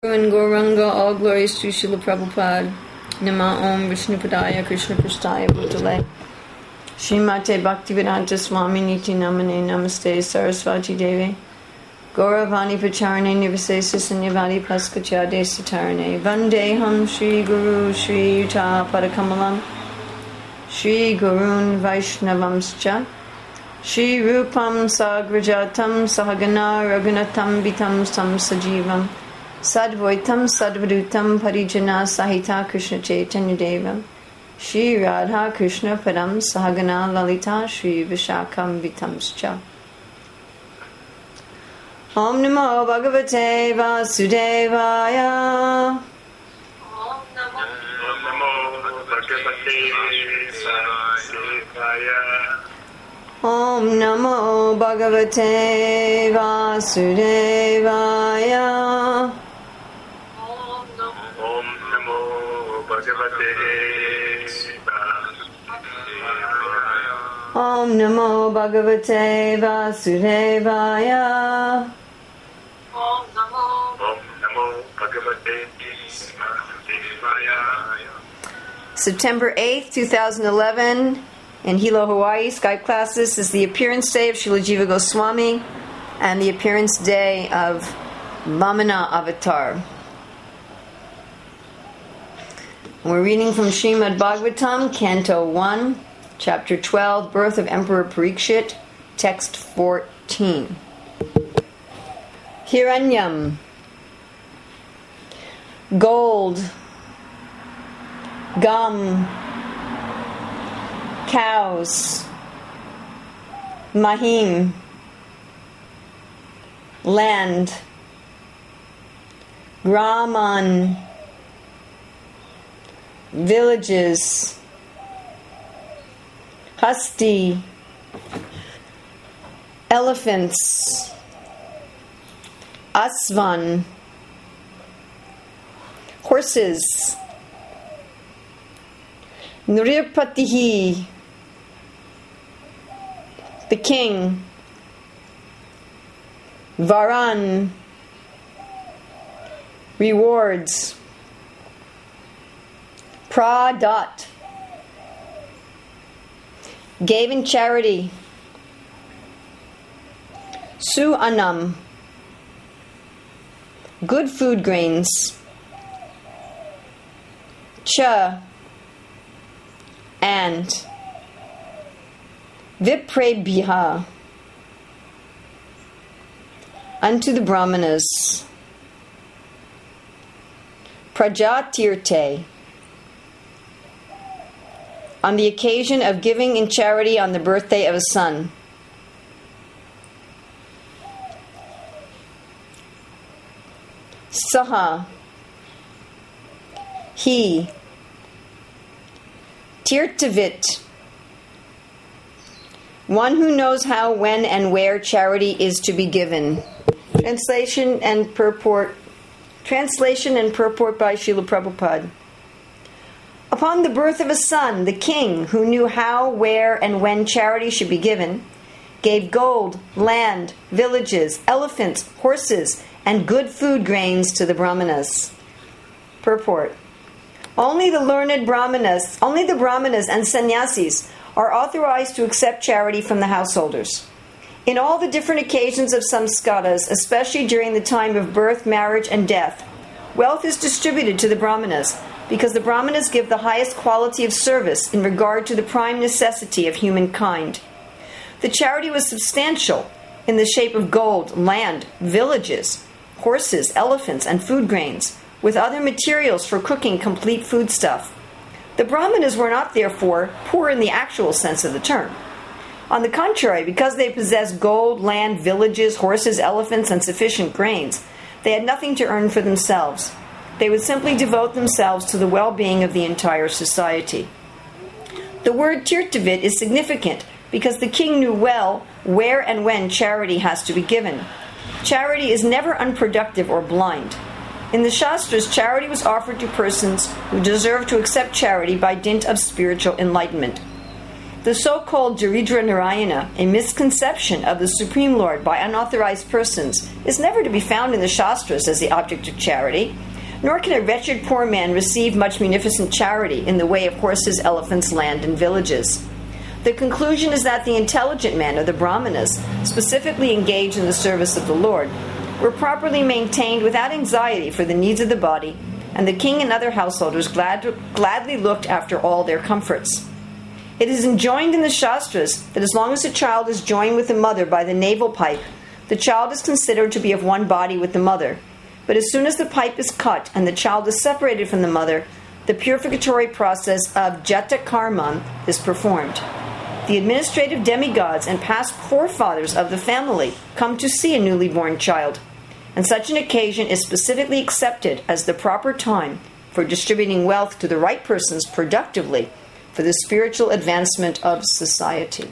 And Gauranga, all glories to Srila Prabhupada. Nama Om Vishnupadaya Krishna Prasthaya Bhutale Srimate Bhaktivedanta Swami Niti Namane Namaste Sarasvati Devi Gauravani Pacharane Nivasesa Sanyavadi Paskachade Satarane Vandeham Shri Guru Shri Yuta Padakamalam Shri Gurun Vaishnavamscha Shri Rupam Sagrajatam Sahagana Raghunatam Vitam Sam Sajivam Sadvaitam Sadvadutam Parijana Sahita Krishna Chaitanya Devam Shri Radha Krishna Padam Sahagana Lalita Shri Vishakam Vitamscha Om Namo Bhagavate Vasudevaya Om Namo Bhagavate Vasudevaya Om Namo Bhagavate Vasudevaya Om Namo Bhagavate Vasudevaya Om Namo Bhagavate Vasudevaya Om Namo Bhagavate Vasudevaya. September 8th, 2011, in Hilo, Hawaii, Skype classes is the appearance day of Srila Jiva Goswami and the appearance day of Vamana Avatar. We're reading from Srimad Bhagavatam, Canto 1, Chapter 12, Birth of Emperor Parikshit, Text 14. Hiranyam, gold, gum, cows, mahim, land, Brahman, villages, Hasti, elephants, Asvan, horses, Nripatihi, the king, Varan, rewards, Pradat, gave in charity, Suanam, good food grains, Cha, and Viprebhiha, unto the Brahmanas, Prajatirte, on the occasion of giving in charity on the birthday of a son. Saha, he, Tirtavit, one who knows how, when, and where charity is to be given. Translation and purport by Srila Prabhupada. Upon the birth of a son, the king, who knew how, where, and when charity should be given, gave gold, land, villages, elephants, horses, and good food grains to the Brahmanas. Purport. Only the Brahmanas and sannyasis are authorized to accept charity from the householders. In all the different occasions of samskaras, especially during the time of birth, marriage, and death, wealth is distributed to the Brahmanas, because the Brahmanas give the highest quality of service in regard to the prime necessity of humankind. The charity was substantial in the shape of gold, land, villages, horses, elephants, and food grains, with other materials for cooking complete foodstuff. The Brahmanas were not, therefore, poor in the actual sense of the term. On the contrary, because they possessed gold, land, villages, horses, elephants, and sufficient grains, they had nothing to earn for themselves. They would simply devote themselves to the well-being of the entire society. The word tirtavit is significant because the king knew well where and when charity has to be given. Charity is never unproductive or blind. In the Shastras, charity was offered to persons who deserved to accept charity by dint of spiritual enlightenment. The so-called Daridra Narayana, a misconception of the Supreme Lord by unauthorized persons, is never to be found in the Shastras as the object of charity, nor can a wretched poor man receive much munificent charity in the way of horses, elephants, land, and villages. The conclusion is that the intelligent men, or the Brahmanas, specifically engaged in the service of the Lord, were properly maintained without anxiety for the needs of the body, and the king and other householders gladly looked after all their comforts. It is enjoined in the Shastras that as long as a child is joined with the mother by the navel pipe, the child is considered to be of one body with the mother. But as soon as the pipe is cut and the child is separated from the mother, the purificatory process of Jata Karman is performed. The administrative demigods and past forefathers of the family come to see a newly born child, and such an occasion is specifically accepted as the proper time for distributing wealth to the right persons productively for the spiritual advancement of society.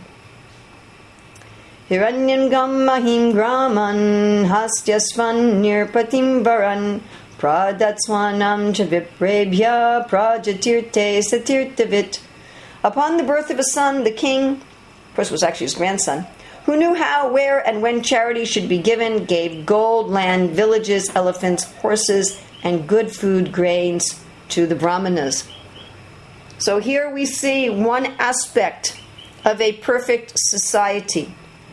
Hiranyam gam mahim graman hastyasvan nirpatim varan pradatswanam cha viprebhya prajatirte satirtavit. Upon the birth of a son, the king, of course it was actually his grandson, who knew how, where, and when charity should be given, gave gold, land, villages, elephants, horses, and good food, grains to the Brahmanas. So here we see one aspect of a perfect society.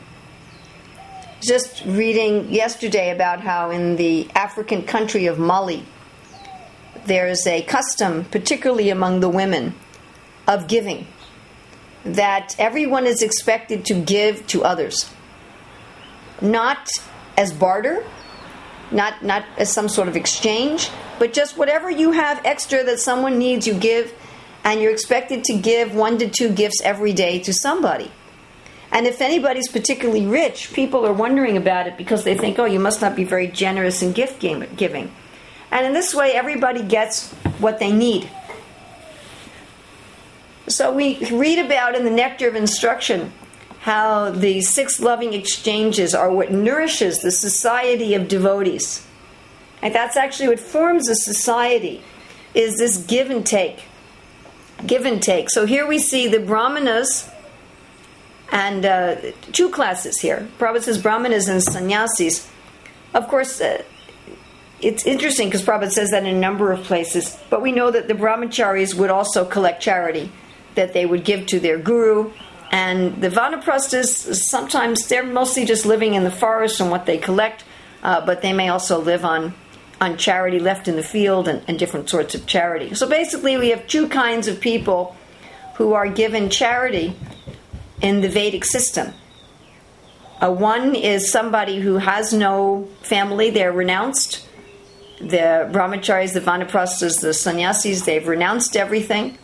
Just reading yesterday about how in the African country of Mali, there is a custom, particularly among the women, of giving, that everyone is expected to give to others. Not as barter, not as some sort of exchange, but just whatever you have extra that someone needs, you give, and you're expected to give 1 to 2 gifts every day to somebody. And if anybody's particularly rich, people are wondering about it because they think, oh, you must not be very generous in gift giving. And in this way, everybody gets what they need. So we read about in the Nectar of Instruction how the 6 loving exchanges are what nourishes the society of devotees. And that's actually what forms a society, is this give and take. Give and take. So here we see the Brahmanas, and 2 classes here. Prabhupada says Brahmanas and Sannyasis. Of course, it's interesting because Prabhupada says that in a number of places, but we know that the Brahmacharis would also collect charity, that they would give to their guru, and the Vanaprasthas, sometimes they're mostly just living in the forest and what they collect, but they may also live on charity left in the field and different sorts of charity. So basically we have 2 kinds of people who are given charity in the Vedic system. One is somebody who has no family, they're renounced. The Brahmacharis, the Vanaprasthas, the Sannyasis, they've renounced everything.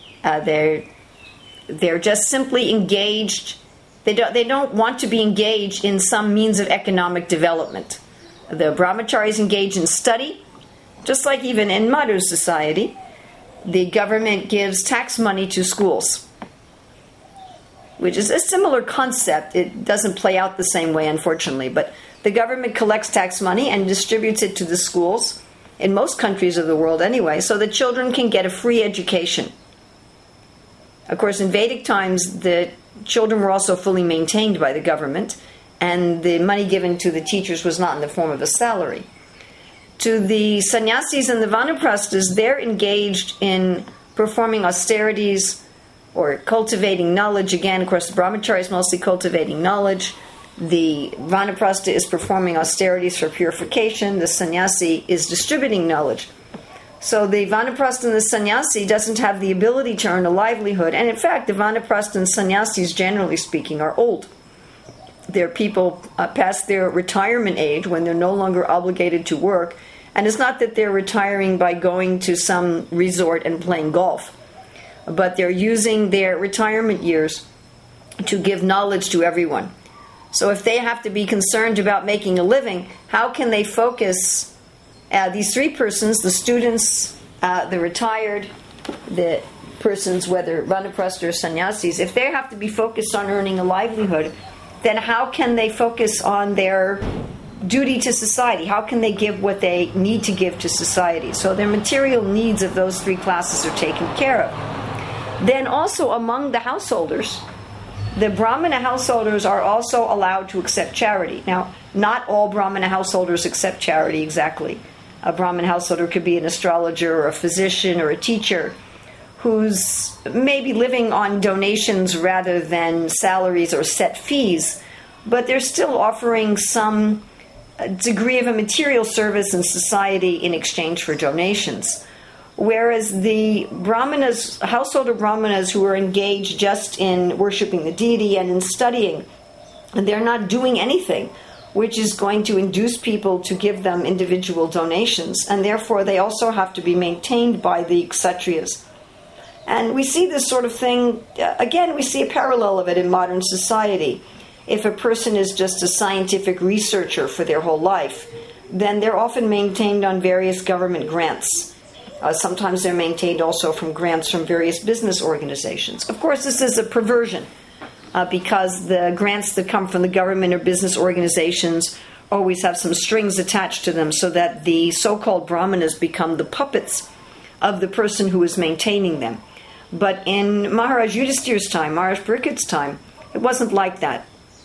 They're just simply engaged. They don't want to be engaged in some means of economic development. The Brahmacharis engage in study, just like even in Madhu's society. The government gives tax money to schools, which is a similar concept. It doesn't play out the same way, unfortunately, but the government collects tax money and distributes it to the schools, in most countries of the world anyway, so that children can get a free education. Of course, in Vedic times, the children were also fully maintained by the government, and the money given to the teachers was not in the form of a salary. To the sannyasis and the vanaprasthas, they're engaged in performing austerities or cultivating knowledge. Again, of course, the brahmachari is mostly cultivating knowledge. The vanaprastha is performing austerities for purification. The sannyasi is distributing knowledge. So the vanaprastha and the sannyasi doesn't have the ability to earn a livelihood. And in fact, the vanaprastha and sannyasis, generally speaking, are old. They're people past their retirement age when they're no longer obligated to work. And it's not that they're retiring by going to some resort and playing golf, but they're using their retirement years to give knowledge to everyone. So if they have to be concerned about making a living, how can they focus these 3 persons, the students, the retired, the persons, whether vanaprastha or sannyasis, if they have to be focused on earning a livelihood, then how can they focus on their duty to society? How can they give what they need to give to society? So their material needs of those 3 classes are taken care of. Then also among the householders, the Brahmana householders are also allowed to accept charity. Now, not all Brahmana householders accept charity exactly. A Brahmin householder could be an astrologer or a physician or a teacher who's maybe living on donations rather than salaries or set fees, but they're still offering some degree of a material service in society in exchange for donations. Whereas the Brahmanas, householder Brahmanas who are engaged just in worshiping the deity and in studying, and they're not doing anything which is going to induce people to give them individual donations, and therefore they also have to be maintained by the kshatriyas. And we see this sort of thing, again, we see a parallel of it in modern society. If a person is just a scientific researcher for their whole life, then they're often maintained on various government grants. Sometimes they're maintained also from grants from various business organizations. Of course, this is a perversion because the grants that come from the government or business organizations always have some strings attached to them so that the so-called brahmanas become the puppets of the person who is maintaining them. But in Maharaj Yudhishthir's time, Maharaj Parikshit's time, it wasn't like that.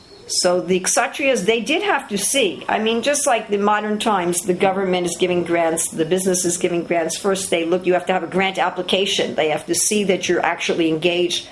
So the kshatriyas, they did have to see. I mean, just like the modern times, the government is giving grants, the business is giving grants. First, they look, you have to have a grant application. They have to see that you're actually engaged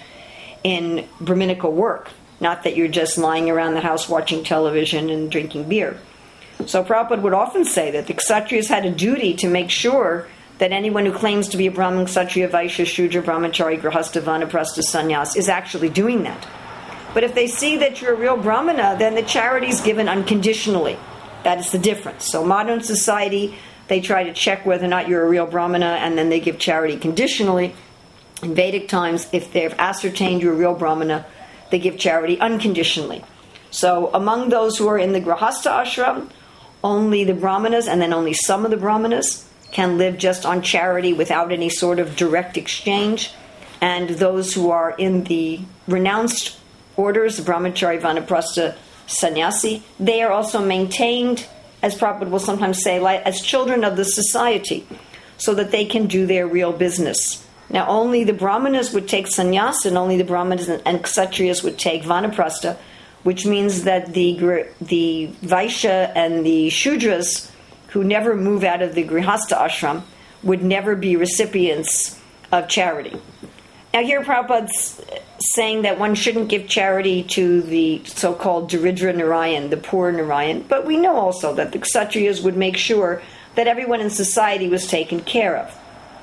in Brahminical work, not that you're just lying around the house watching television and drinking beer. So Prabhupada would often say that the kshatriyas had a duty to make sure that anyone who claims to be a Brahmin, Kshatriya, Vaishya, Shudra, Brahmachari, Grahastha, Vanaprastha, Sannyas is actually doing that. But if they see that you're a real Brahmana, then the charity is given unconditionally. That is the difference. So modern society, they try to check whether or not you're a real Brahmana, and then they give charity conditionally. In Vedic times, if they've ascertained you're a real Brahmana, they give charity unconditionally. So among those who are in the Grahastha ashram, only the Brahmanas, and then only some of the Brahmanas, can live just on charity without any sort of direct exchange. And those who are in the renounced orders, the Brahmachari, Vanaprastha, Sannyasi, they are also maintained, as Prabhupada will sometimes say, like, as children of the society, so that they can do their real business. Now, only the Brahmanas would take sannyas, and only the Brahmanas and Kshatriyas would take Vanaprastha, which means that the Vaishya and the Shudras, who never move out of the Grihastha ashram, would never be recipients of charity. Now here Prabhupada's saying that one shouldn't give charity to the so-called Daridra Narayan, the poor Narayan, but we know also that the Kshatriyas would make sure that everyone in society was taken care of.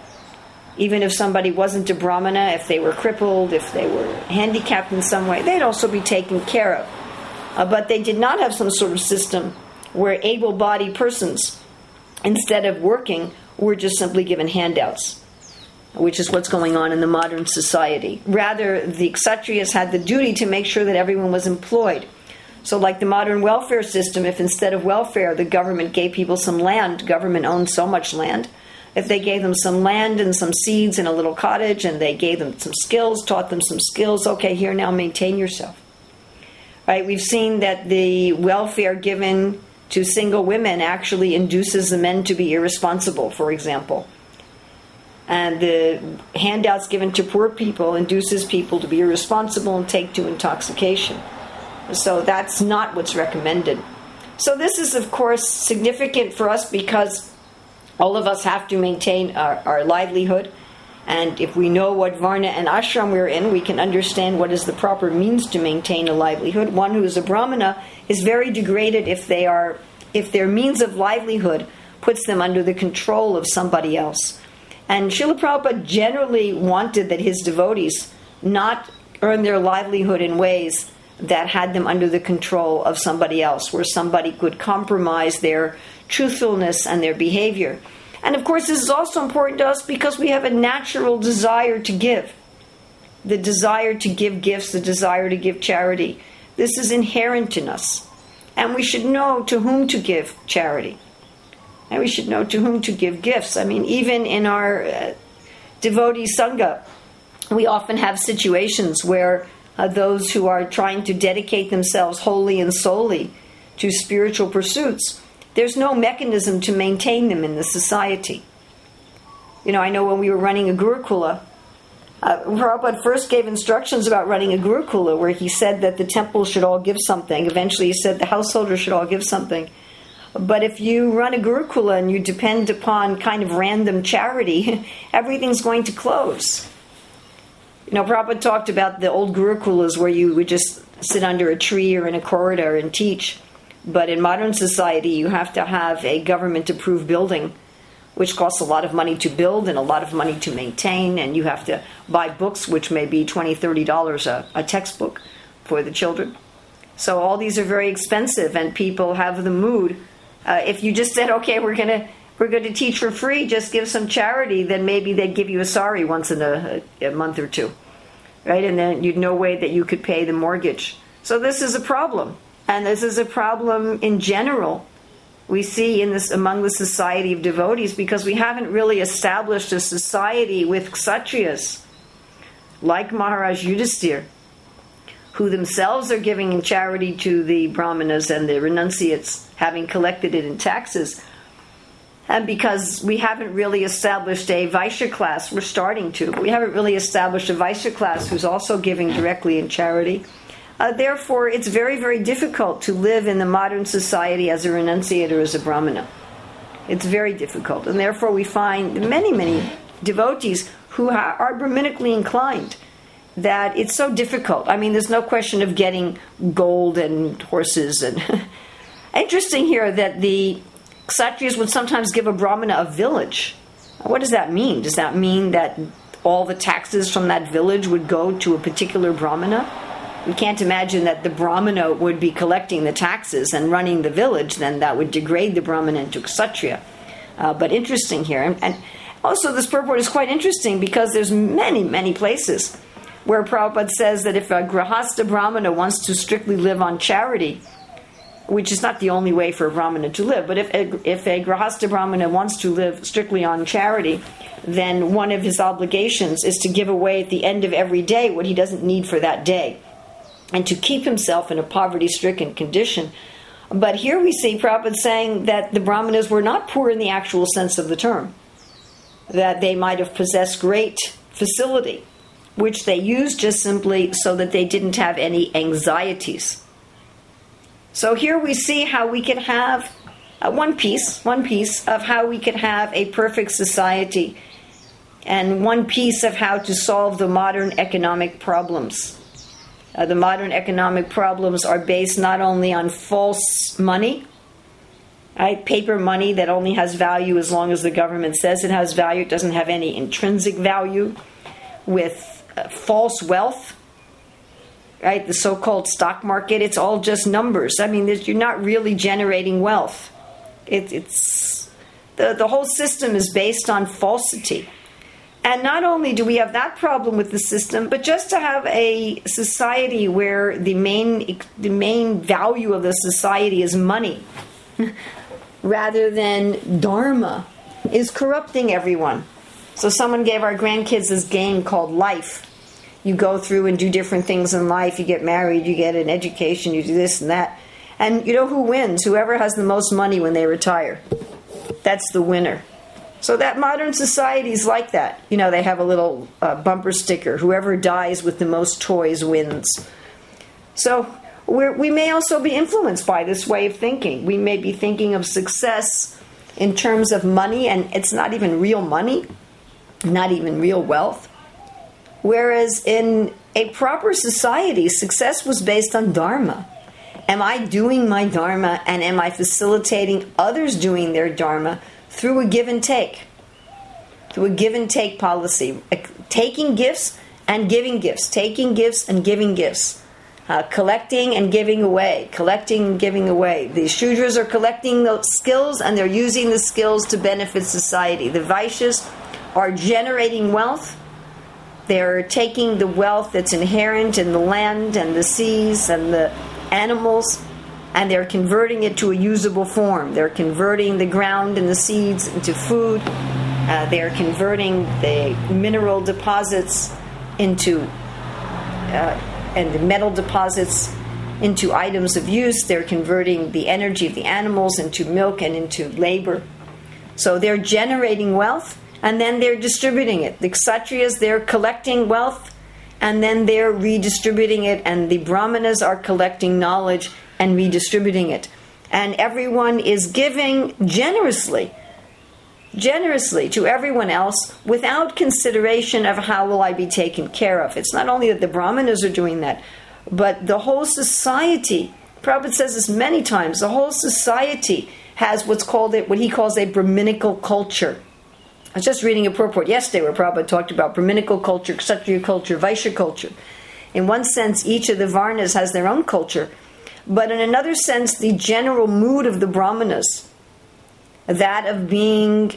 Even if somebody wasn't a Brahmana, if they were crippled, if they were handicapped in some way, they'd also be taken care of. But they did not have some sort of system where able-bodied persons, instead of working, were just simply given handouts, which is what's going on in the modern society. Rather, the Kshatriyas had the duty to make sure that everyone was employed. So like the modern welfare system, if instead of welfare the government gave people some land, government owned so much land, if they gave them some land and some seeds in a little cottage and they gave them some skills, taught them some skills, okay, here now maintain yourself. Right? We've seen that the welfare given to single women actually induces the men to be irresponsible, for example. And the handouts given to poor people induces people to be irresponsible and take to intoxication. So that's not what's recommended. So this is, of course, significant for us because all of us have to maintain our livelihood. And if we know what Varna and Ashram we're in, we can understand what is the proper means to maintain a livelihood. One who is a Brahmana is very degraded if their means of livelihood puts them under the control of somebody else. And Srila Prabhupada generally wanted that his devotees not earn their livelihood in ways that had them under the control of somebody else, where somebody could compromise their truthfulness and their behavior. And of course, this is also important to us because we have a natural desire to give. The desire to give gifts, the desire to give charity. This is inherent in us. And we should know to whom to give charity. And we should know to whom to give gifts. I mean, even in our devotee sangha, we often have situations where those who are trying to dedicate themselves wholly and solely to spiritual pursuits, there's no mechanism to maintain them in the society. You know, I know when we were running a Gurukula, Prabhupada first gave instructions about running a Gurukula, where he said that the temple should all give something. Eventually he said the householders should all give something. But if you run a Gurukula and you depend upon kind of random charity, everything's going to close. Prabhupada talked about the old Gurukulas where you would just sit under a tree or in a corridor and teach. But in modern society, you have to have a government-approved building, which costs a lot of money to build and a lot of money to maintain, and you have to buy books, which may be $20, $30 a textbook for the children. So all these are very expensive, and people have the mood. If you just said, okay, we're going to teach for free, just give some charity, then maybe they'd give you a sari once in a month or two, right? And then you'd no way that you could pay the mortgage. So this is a problem, and this is a problem in general. We see in this among the society of devotees, because we haven't really established a society with kshatriyas like Maharaj Yudhisthira, who themselves are giving in charity to the brahmanas and the renunciates, having collected it in taxes. And because we haven't really established a Vaishya class, we're starting to, but we haven't really established a Vaishya class who's also giving directly in charity. Therefore, it's very, very difficult to live in the modern society as a renunciate or as a brahmana. It's very difficult. And therefore, we find many, many devotees who are Brahmanically inclined, that it's so difficult. I mean, there's no question of getting gold and horses. And interesting here that the Kshatriyas would sometimes give a brahmana a village. What does that mean? Does that mean that all the taxes from that village would go to a particular brahmana? We can't imagine that the brahmana would be collecting the taxes and running the village. Then that would degrade the brahmana into kshatriya. But interesting here. And also this purport is quite interesting because there's many, many places where Prabhupada says that if a grahastha brahmana wants to strictly live on charity, which is not the only way for a brahmana to live, but if a grahastha brahmana wants to live strictly on charity, then one of his obligations is to give away at the end of every day what he doesn't need for that day, and to keep himself in a poverty-stricken condition. But here we see Prabhupada saying that the brahmanas were not poor in the actual sense of the term, that they might have possessed great facility, which they used just simply so that they didn't have any anxieties. So here we see how we can have one piece of how we can have a perfect society, and one piece of how to solve the modern economic problems. The modern economic problems are based not only on false money, right? Paper money that only has value as long as the government says it has value. It doesn't have any intrinsic value. With false wealth, right? The so-called stock market, it's all just numbers. I mean, you're not really generating wealth. It's the whole system is based on falsity. And not only do we have that problem with the system, but just to have a society where the main value of the society is money, rather than dharma, is corrupting everyone. So someone gave our grandkids this game called life. You go through and do different things in life. You get married, you get an education, you do this and that. And you know who wins? Whoever has the most money when they retire. That's the winner. So that modern society is like that. You know, they have a little bumper sticker. Whoever dies with the most toys wins. So we may also be influenced by this way of thinking. We may be thinking of success in terms of money, and it's not even real money, not even real wealth. Whereas in a proper society, success was based on dharma. Am I doing my dharma, and am I facilitating others doing their dharma through a give and take? Through a give and take policy. Taking gifts and giving gifts. Taking gifts and giving gifts. Collecting and giving away. Collecting and giving away. The Shudras are collecting the skills and they're using the skills to benefit society. The Vaishyas are generating wealth. They're taking the wealth that's inherent in the land and the seas and the animals, and they're converting it to a usable form. They're converting the ground and the seeds into food. They're converting the mineral deposits into and the metal deposits into items of use. They're converting the energy of the animals into milk and into labor. So they're generating wealth, and then they're distributing it. The Kshatriyas, they're collecting wealth, and then they're redistributing it, and the Brahmanas are collecting knowledge and redistributing it. And everyone is giving generously to everyone else without consideration of how will I be taken care of. It's not only that the Brahmanas are doing that, but the whole society, Prabhupada says this many times, the whole society has what he calls a Brahminical culture. I was just reading a purport yesterday where Prabhupada talked about Brahminical culture, Kshatriya culture, Vaishya culture. In one sense, each of the Varnas has their own culture, but in another sense, the general mood of the Brahmanas, that of being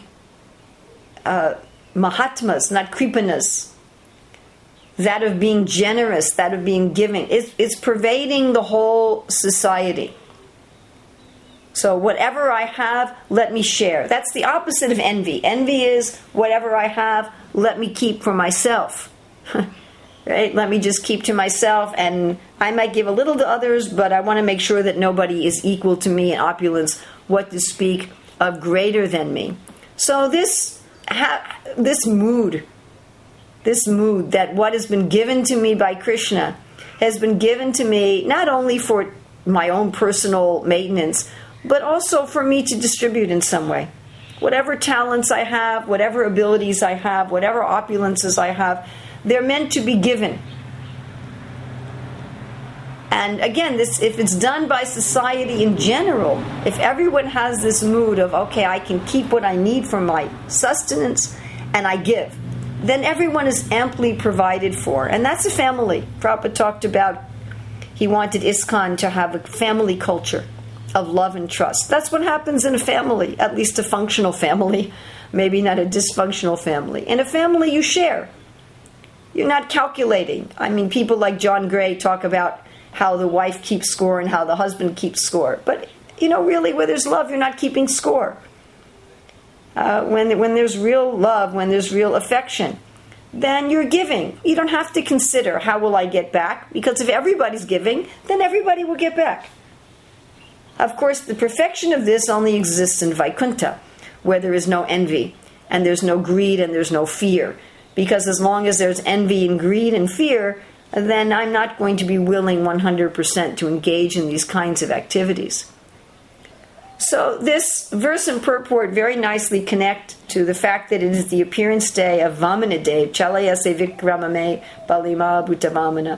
Mahatmas, not Kripanas, that of being generous, that of being giving, it's pervading the whole society. So whatever I have, let me share. That's the opposite of envy. Envy is whatever I have, let me keep for myself. Right? Let me just keep to myself, and I might give a little to others, but I want to make sure that nobody is equal to me in opulence, what to speak of greater than me. So this mood that what has been given to me by Krishna has been given to me not only for my own personal maintenance, but also for me to distribute in some way. Whatever talents I have, whatever abilities I have, whatever opulences I have, they're meant to be given. And again, if it's done by society in general, if everyone has this mood of, okay, I can keep what I need for my sustenance and I give, then everyone is amply provided for. And that's a family. Prabhupada talked about, he wanted ISKCON to have a family culture of love and trust. That's what happens in a family, at least a functional family, maybe not a dysfunctional family. In a family, you share. You're not calculating. I mean, people like John Gray talk about how the wife keeps score and how the husband keeps score. But, really, where there's love, you're not keeping score. When there's real love, when there's real affection, then you're giving. You don't have to consider, how will I get back? Because if everybody's giving, then everybody will get back. Of course, the perfection of this only exists in Vaikuntha, where there is no envy, and there's no greed, and there's no fear. Because as long as there's envy and greed and fear, then I'm not going to be willing 100% to engage in these kinds of activities. So this verse and purport very nicely connect to the fact that it is the appearance day of Vamana Dev, Chalayase Vikramame Balima Bhutavamana,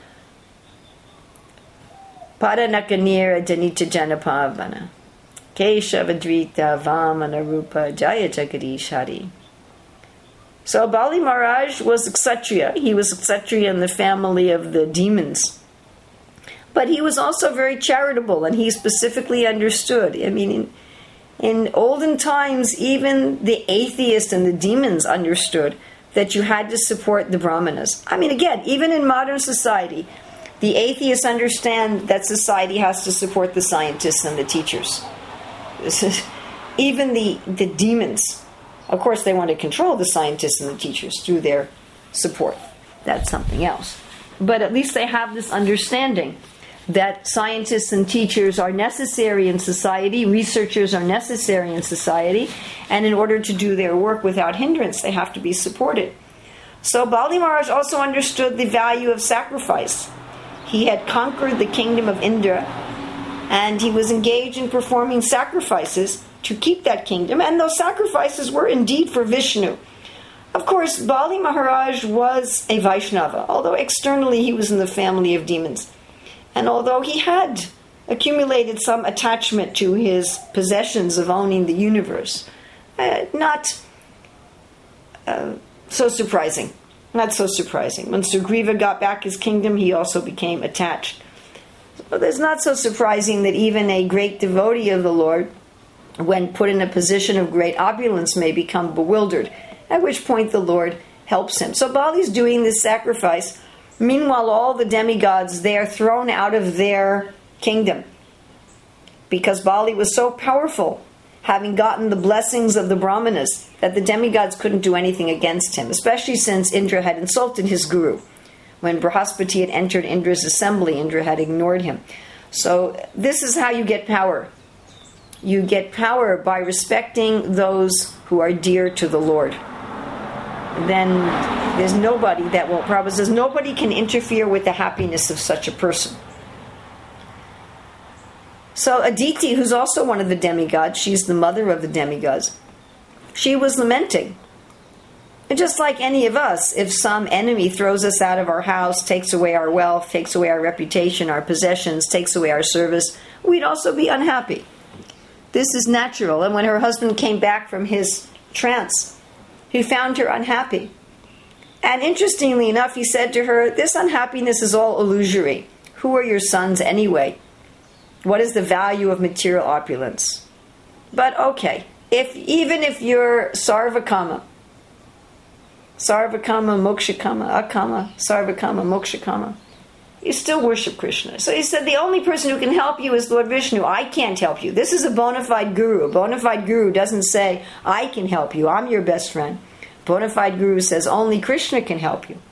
Paranakanira Danita Janapavana, Keshavadrita Vamana Rupa Jaya Jagadish Hari. So Bali Maharaj was a Kshatriya. He was a Kshatriya in the family of the demons. But he was also very charitable, and he specifically understood. I mean, in olden times, even the atheists and the demons understood that you had to support the Brahmanas. I mean, again, even in modern society, the atheists understand that society has to support the scientists and the teachers. Even the demons. Of course, they want to control the scientists and the teachers through their support. That's something else. But at least they have this understanding that scientists and teachers are necessary in society, researchers are necessary in society, and in order to do their work without hindrance, they have to be supported. So Bali Maharaj also understood the value of sacrifice. He had conquered the kingdom of Indra, and he was engaged in performing sacrifices to keep that kingdom, and those sacrifices were indeed for Vishnu. Of course, Bali Maharaj was a Vaishnava, although externally he was in the family of demons. And although he had accumulated some attachment to his possessions of owning the universe, not so surprising. Not so surprising. When Sugriva got back his kingdom, he also became attached. But it's not so surprising that even a great devotee of the Lord, when put in a position of great opulence, may become bewildered, at which point the Lord helps him. So Bali's doing this sacrifice. Meanwhile, all the demigods, they are thrown out of their kingdom. Because Bali was so powerful, having gotten the blessings of the Brahmanas, that the demigods couldn't do anything against him, especially since Indra had insulted his guru. When Brahaspati had entered Indra's assembly, Indra had ignored him. So this is how you get power. You get power by respecting those who are dear to the Lord. then there's nobody that will. Prabhupada says nobody can interfere with the happiness of such a person. So Aditi, who's also one of the demigods, she's the mother of the demigods, she was lamenting. And just like any of us, if some enemy throws us out of our house, takes away our wealth, takes away our reputation, our possessions, takes away our service, we'd also be unhappy. This is natural. And when her husband came back from his trance, he found her unhappy. And interestingly enough, he said to her, this unhappiness is all illusory. Who are your sons anyway? What is the value of material opulence? But okay, even if you're Sarvakama, Mokshakama, Akama, Sarvakama, Mokshakama, you still worship Krishna. So he said the only person who can help you is Lord Vishnu. I can't help you. This is a bona fide guru. A bona fide guru doesn't say, I can help you, I'm your best friend. Bona fide guru says only Krishna can help you.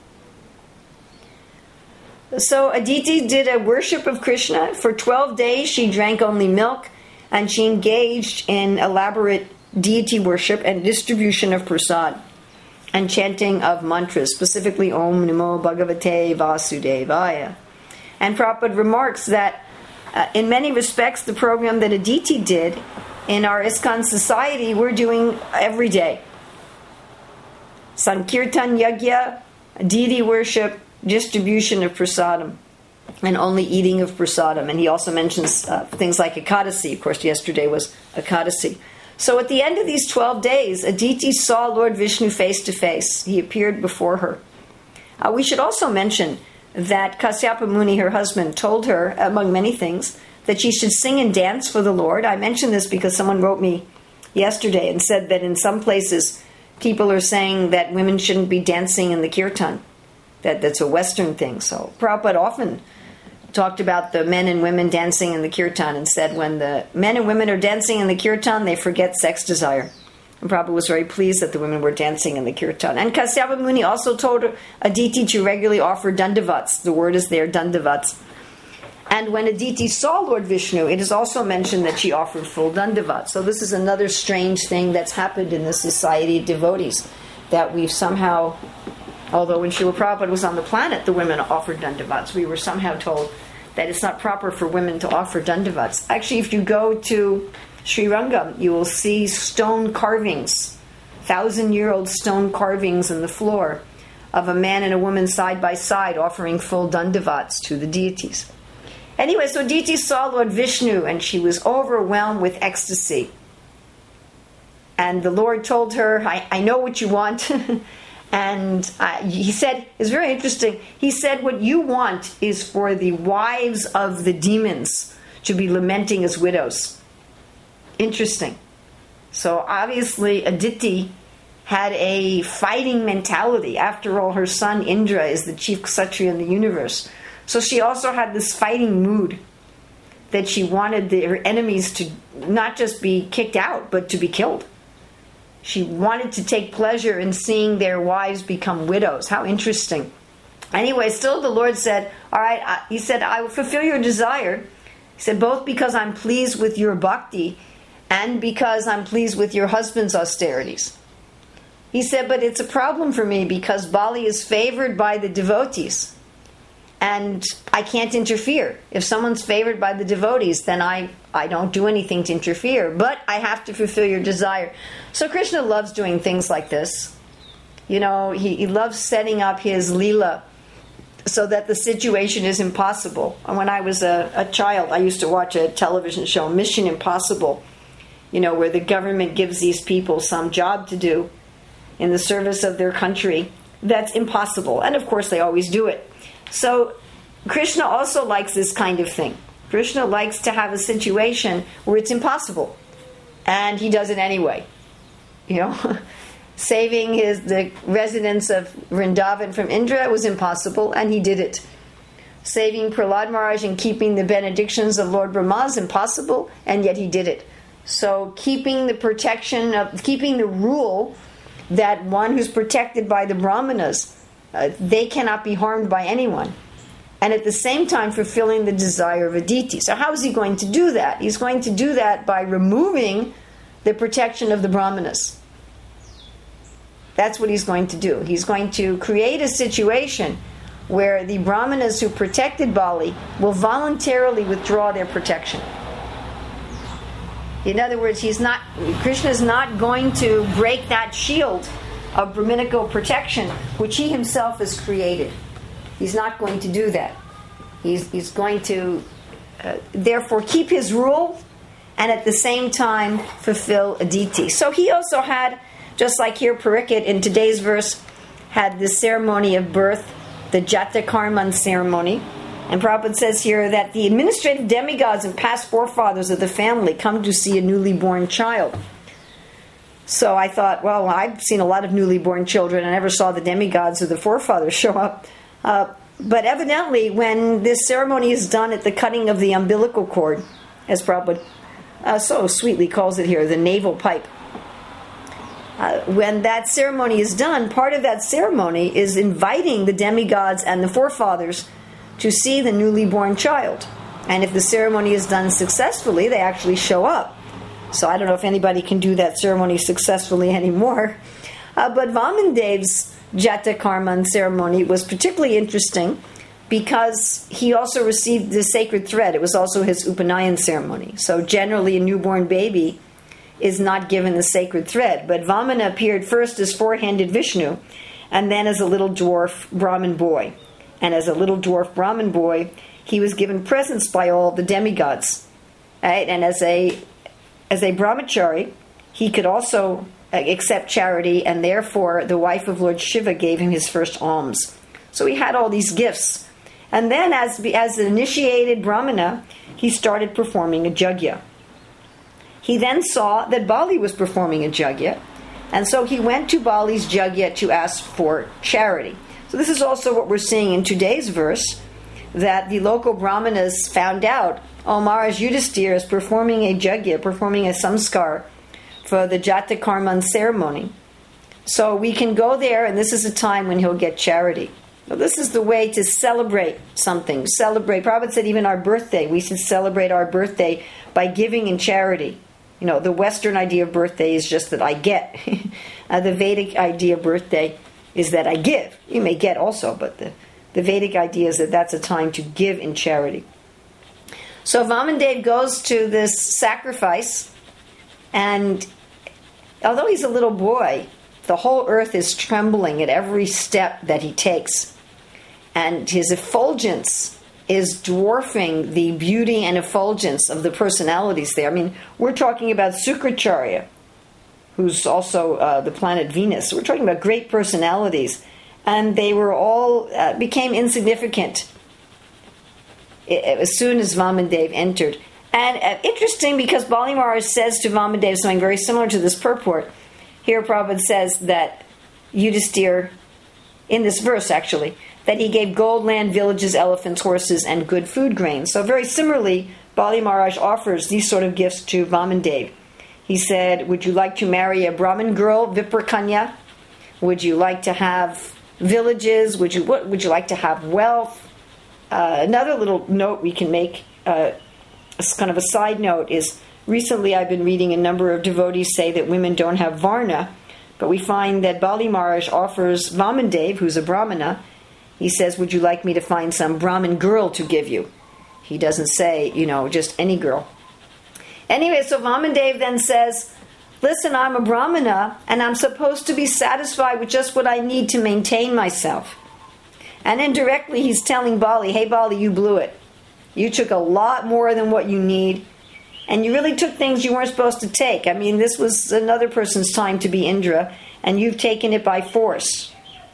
So Aditi did a worship of Krishna. For 12 days she drank only milk, and she engaged in elaborate deity worship and distribution of prasad and chanting of mantras, specifically Om Namo Bhagavate Vasudevaya. And Prabhupada remarks that in many respects the program that Aditi did in our ISKCON society we're doing every day. Sankirtan Yagya, deity worship, distribution of prasadam, and only eating of prasadam. And he also mentions things like Ekadasi. Of course, yesterday was Ekadasi. So at the end of these 12 days, Aditi saw Lord Vishnu face to face. He appeared before her. We should also mention that Kasyapa Muni, her husband, told her, among many things, that she should sing and dance for the Lord. I mention this because someone wrote me yesterday and said that in some places people are saying that women shouldn't be dancing in the kirtan. That's a Western thing. So Prabhupada often talked about the men and women dancing in the kirtan and said when the men and women are dancing in the kirtan, they forget sex desire. And Prabhupada was very pleased that the women were dancing in the kirtan. And Kasyapa Muni also told Aditi to regularly offer dandavats. The word is there, dandavats. And when Aditi saw Lord Vishnu, it is also mentioned that she offered full dandavats. So this is another strange thing that's happened in the society of devotees, that we've somehow, although when Srila Prabhupada was on the planet, the women offered dandavats, we were somehow told that it's not proper for women to offer dandavats. Actually, if you go to Sri Rangam, you will see stone carvings, 1,000-year-old stone carvings in the floor of a man and a woman side by side offering full dandavats to the deities. Anyway, so Aditi saw Lord Vishnu and she was overwhelmed with ecstasy. And the Lord told her, I know what you want. And he said, it's very interesting, he said what you want is for the wives of the demons to be lamenting as widows. Interesting. So obviously Aditi had a fighting mentality. After all, her son Indra is the chief kshatriya in the universe. So she also had this fighting mood that she wanted her enemies to not just be kicked out, but to be killed. She wanted to take pleasure in seeing their wives become widows. How interesting. Anyway, still the Lord said, all right, he said, I will fulfill your desire. He said, both because I'm pleased with your bhakti and because I'm pleased with your husband's austerities. He said, but it's a problem for me because Bali is favored by the devotees. And I can't interfere. If someone's favored by the devotees, then I don't do anything to interfere. But I have to fulfill your desire. So Krishna loves doing things like this. You know, he loves setting up his Leela so that the situation is impossible. And when I was a child, I used to watch a television show, Mission Impossible, you know, where the government gives these people some job to do in the service of their country. That's impossible. And of course they always do it. So Krishna also likes this kind of thing. Krishna likes to have a situation where it's impossible, and he does it anyway. You know, saving the residents of Vrindavan from Indra was impossible, and he did it. Saving Prahlad Maharaj and keeping the benedictions of Lord Brahma is impossible, and yet he did it. So keeping the rule that one who's protected by the Brahmanas, they cannot be harmed by anyone. And at the same time fulfilling the desire of Aditi. So how is he going to do that? He's going to do that by removing the protection of the Brahmanas. That's what he's going to do. He's going to create a situation where the Brahmanas who protected Bali will voluntarily withdraw their protection. In other words, Krishna is not going to break that shield of Brahminical protection which he himself has created. He's not going to do that. He's going to therefore keep his rule and at the same time fulfill Aditi. So he also had, just like here Parikshit in today's verse, had the ceremony of birth, the Jatakarman ceremony. And Prabhupada says here that the administrative demigods and past forefathers of the family come to see a newly born child. So I thought, well, I've seen a lot of newly born children. I never saw the demigods or the forefathers show up. But evidently, when this ceremony is done at the cutting of the umbilical cord, as Prabhupada so sweetly calls it here, the navel pipe, when that ceremony is done, part of that ceremony is inviting the demigods and the forefathers to see the newly born child. And if the ceremony is done successfully, they actually show up. So I don't know if anybody can do that ceremony successfully anymore. But Vamandev's Jatakarman ceremony was particularly interesting because he also received the sacred thread. It was also his Upanayan ceremony. So generally a newborn baby is not given the sacred thread. But Vamana appeared first as four-handed Vishnu and then as a little dwarf Brahmin boy. And as a little dwarf Brahmin boy, he was given presents by all the demigods. Right? And as a brahmachari, he could also accept charity, and therefore the wife of Lord Shiva gave him his first alms. So he had all these gifts. And then as an initiated brahmana, he started performing a yajna. He then saw that Bali was performing a yajna, and so he went to Bali's yajna to ask for charity. So this is also what we're seeing in today's verse, that the local brahmanas found out, oh, Maharaj Yudhisthira is performing a yajna, performing a samskar for the Jatakarman ceremony. So we can go there, and this is a time when he'll get charity. So this is the way to celebrate something. Celebrate. Prabhupada said even our birthday, we should celebrate our birthday by giving in charity. You know, the Western idea of birthday is just that I get. The Vedic idea of birthday is that I give. You may get also, but the Vedic idea is that that's a time to give in charity. So Vamandev goes to this sacrifice, and although he's a little boy, the whole earth is trembling at every step that he takes. And his effulgence is dwarfing the beauty and effulgence of the personalities there. I mean, we're talking about Sukracharya, who's also the planet Venus. We're talking about great personalities. And they were all, became insignificant as soon as Vamandev entered. And interesting, because Bali Maharaj says to Vamandev something very similar to this purport. Here Prabhupada says that Yudhisthira, in this verse actually, that he gave gold, land, villages, elephants, horses, and good food grains. So very similarly, Bali Maharaj offers these sort of gifts to Vamandev. He said, would you like to marry a Brahmin girl, Viprakanya? Would you like to have villages? Would you like to have wealth? Another little note we can make, as kind of a side note, is recently I've been reading a number of devotees say that women don't have varna, but we find that Bali Maharaj offers Vamandev, who's a Brahmana, he says, would you like me to find some Brahmin girl to give you? He doesn't say, just any girl. Anyway, so Vamandev then says, listen, I'm a Brahmana, and I'm supposed to be satisfied with just what I need to maintain myself. And indirectly he's telling Bali, hey Bali, you blew it. You took a lot more than what you need, and you really took things you weren't supposed to take. I mean, this was another person's time to be Indra, and you've taken it by force.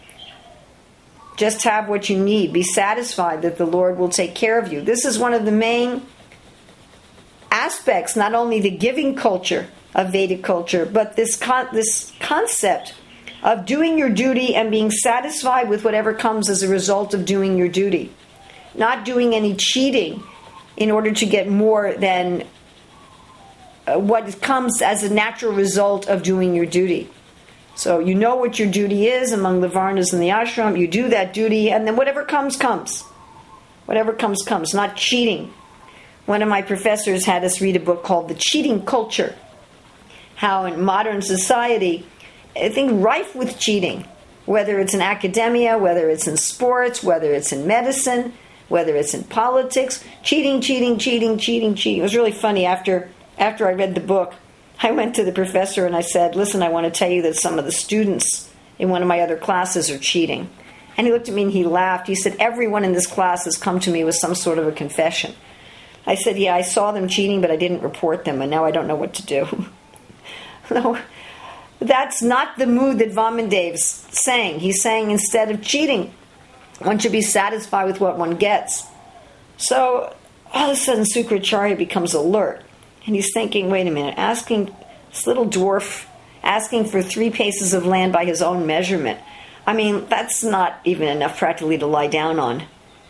Just have what you need. Be satisfied that the Lord will take care of you. This is one of the main aspects, not only the giving culture of Vedic culture, but this concept of doing your duty and being satisfied with whatever comes as a result of doing your duty. Not doing any cheating in order to get more than what comes as a natural result of doing your duty. So you know what your duty is among the varnas and the ashram, you do that duty, and then whatever comes, comes. Whatever comes, comes. Not cheating. One of my professors had us read a book called The Cheating Culture. How in modern society, I think, rife with cheating, whether it's in academia, whether it's in sports, whether it's in medicine, whether it's in politics. Cheating. It was really funny. After I read the book, I went to the professor and I said, listen, I want to tell you that some of the students in one of my other classes are cheating. And he looked at me and he laughed. He said, everyone in this class has come to me with some sort of a confession. I said, yeah, I saw them cheating, but I didn't report them, and now I don't know what to do. No, that's not the mood that Vamandeva's saying. He's saying instead of cheating, one should be satisfied with what one gets. So all of a sudden Sukracharya becomes alert. And he's thinking, wait a minute, asking this little dwarf, asking for 3 paces of land by his own measurement. I mean, that's not even enough practically to lie down on.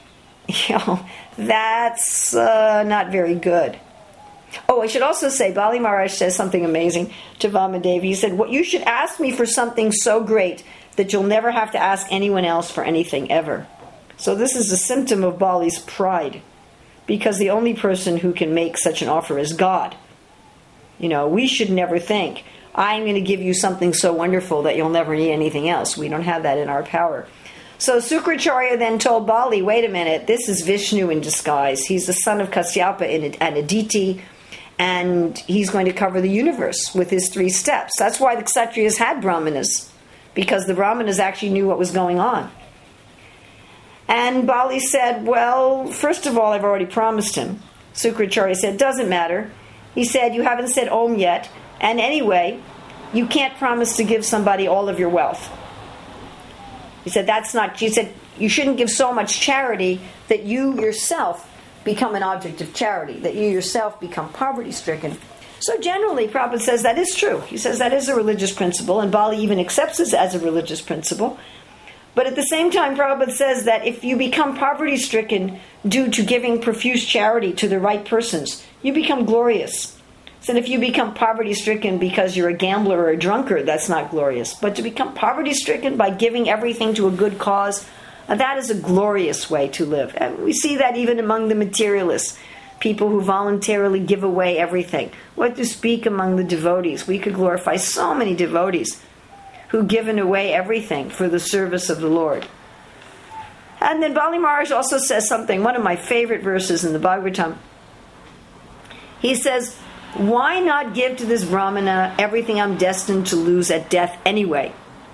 That's not very good. Oh, I should also say, Bali Maharaj says something amazing to Vamadeva. He said, you should ask me for something so great that you'll never have to ask anyone else for anything ever. So this is a symptom of Bali's pride, because the only person who can make such an offer is God. We should never think, I'm going to give you something so wonderful that you'll never need anything else. We don't have that in our power. So Sukracharya then told Bali, wait a minute, this is Vishnu in disguise. He's the son of Kasyapa and Aditi, and he's going to cover the universe with his 3 steps. That's why the Kshatriyas had Brahmanas, because the Brahmanas actually knew what was going on. And Bali said, well, first of all, I've already promised him. Sukracharya said, doesn't matter. He said, you haven't said Om yet, and anyway, you can't promise to give somebody all of your wealth. He said, she said, you shouldn't give so much charity that you yourself become an object of charity, that you yourself become poverty-stricken. So generally, Prabhupada says that is true. He says that is a religious principle, and Bali even accepts this as a religious principle. But at the same time, Prabhupada says that if you become poverty-stricken due to giving profuse charity to the right persons, you become glorious. So if you become poverty-stricken because you're a gambler or a drunkard, that's not glorious. But to become poverty-stricken by giving everything to a good cause, that is a glorious way to live. And we see that even among the materialists, people who voluntarily give away everything. What to speak among the devotees? We could glorify so many devotees who've given away everything for the service of the Lord. And then Bali Maharaj also says something, one of my favorite verses in the Bhagavatam. He says, why not give to this Brahmana everything I'm destined to lose at death anyway?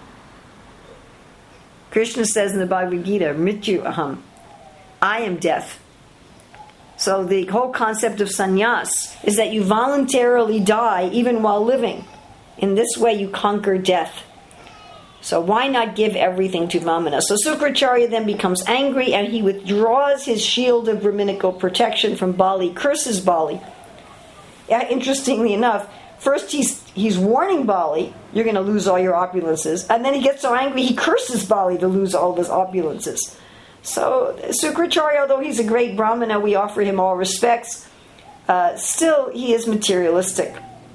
Krishna says in the Bhagavad Gita, Mrityu aham, I am death. So the whole concept of sannyas is that you voluntarily die even while living. In this way you conquer death. So why not give everything to Vamana? So Sukracharya then becomes angry and he withdraws his shield of Brahminical protection from Bali, curses Bali. Interestingly enough, first he's warning Bali, you're going to lose all your opulences, and then he gets so angry he curses Bali to lose all his opulences. So Sukracharya, although he's a great Brahmana, we offer him all respects, still he is materialistic.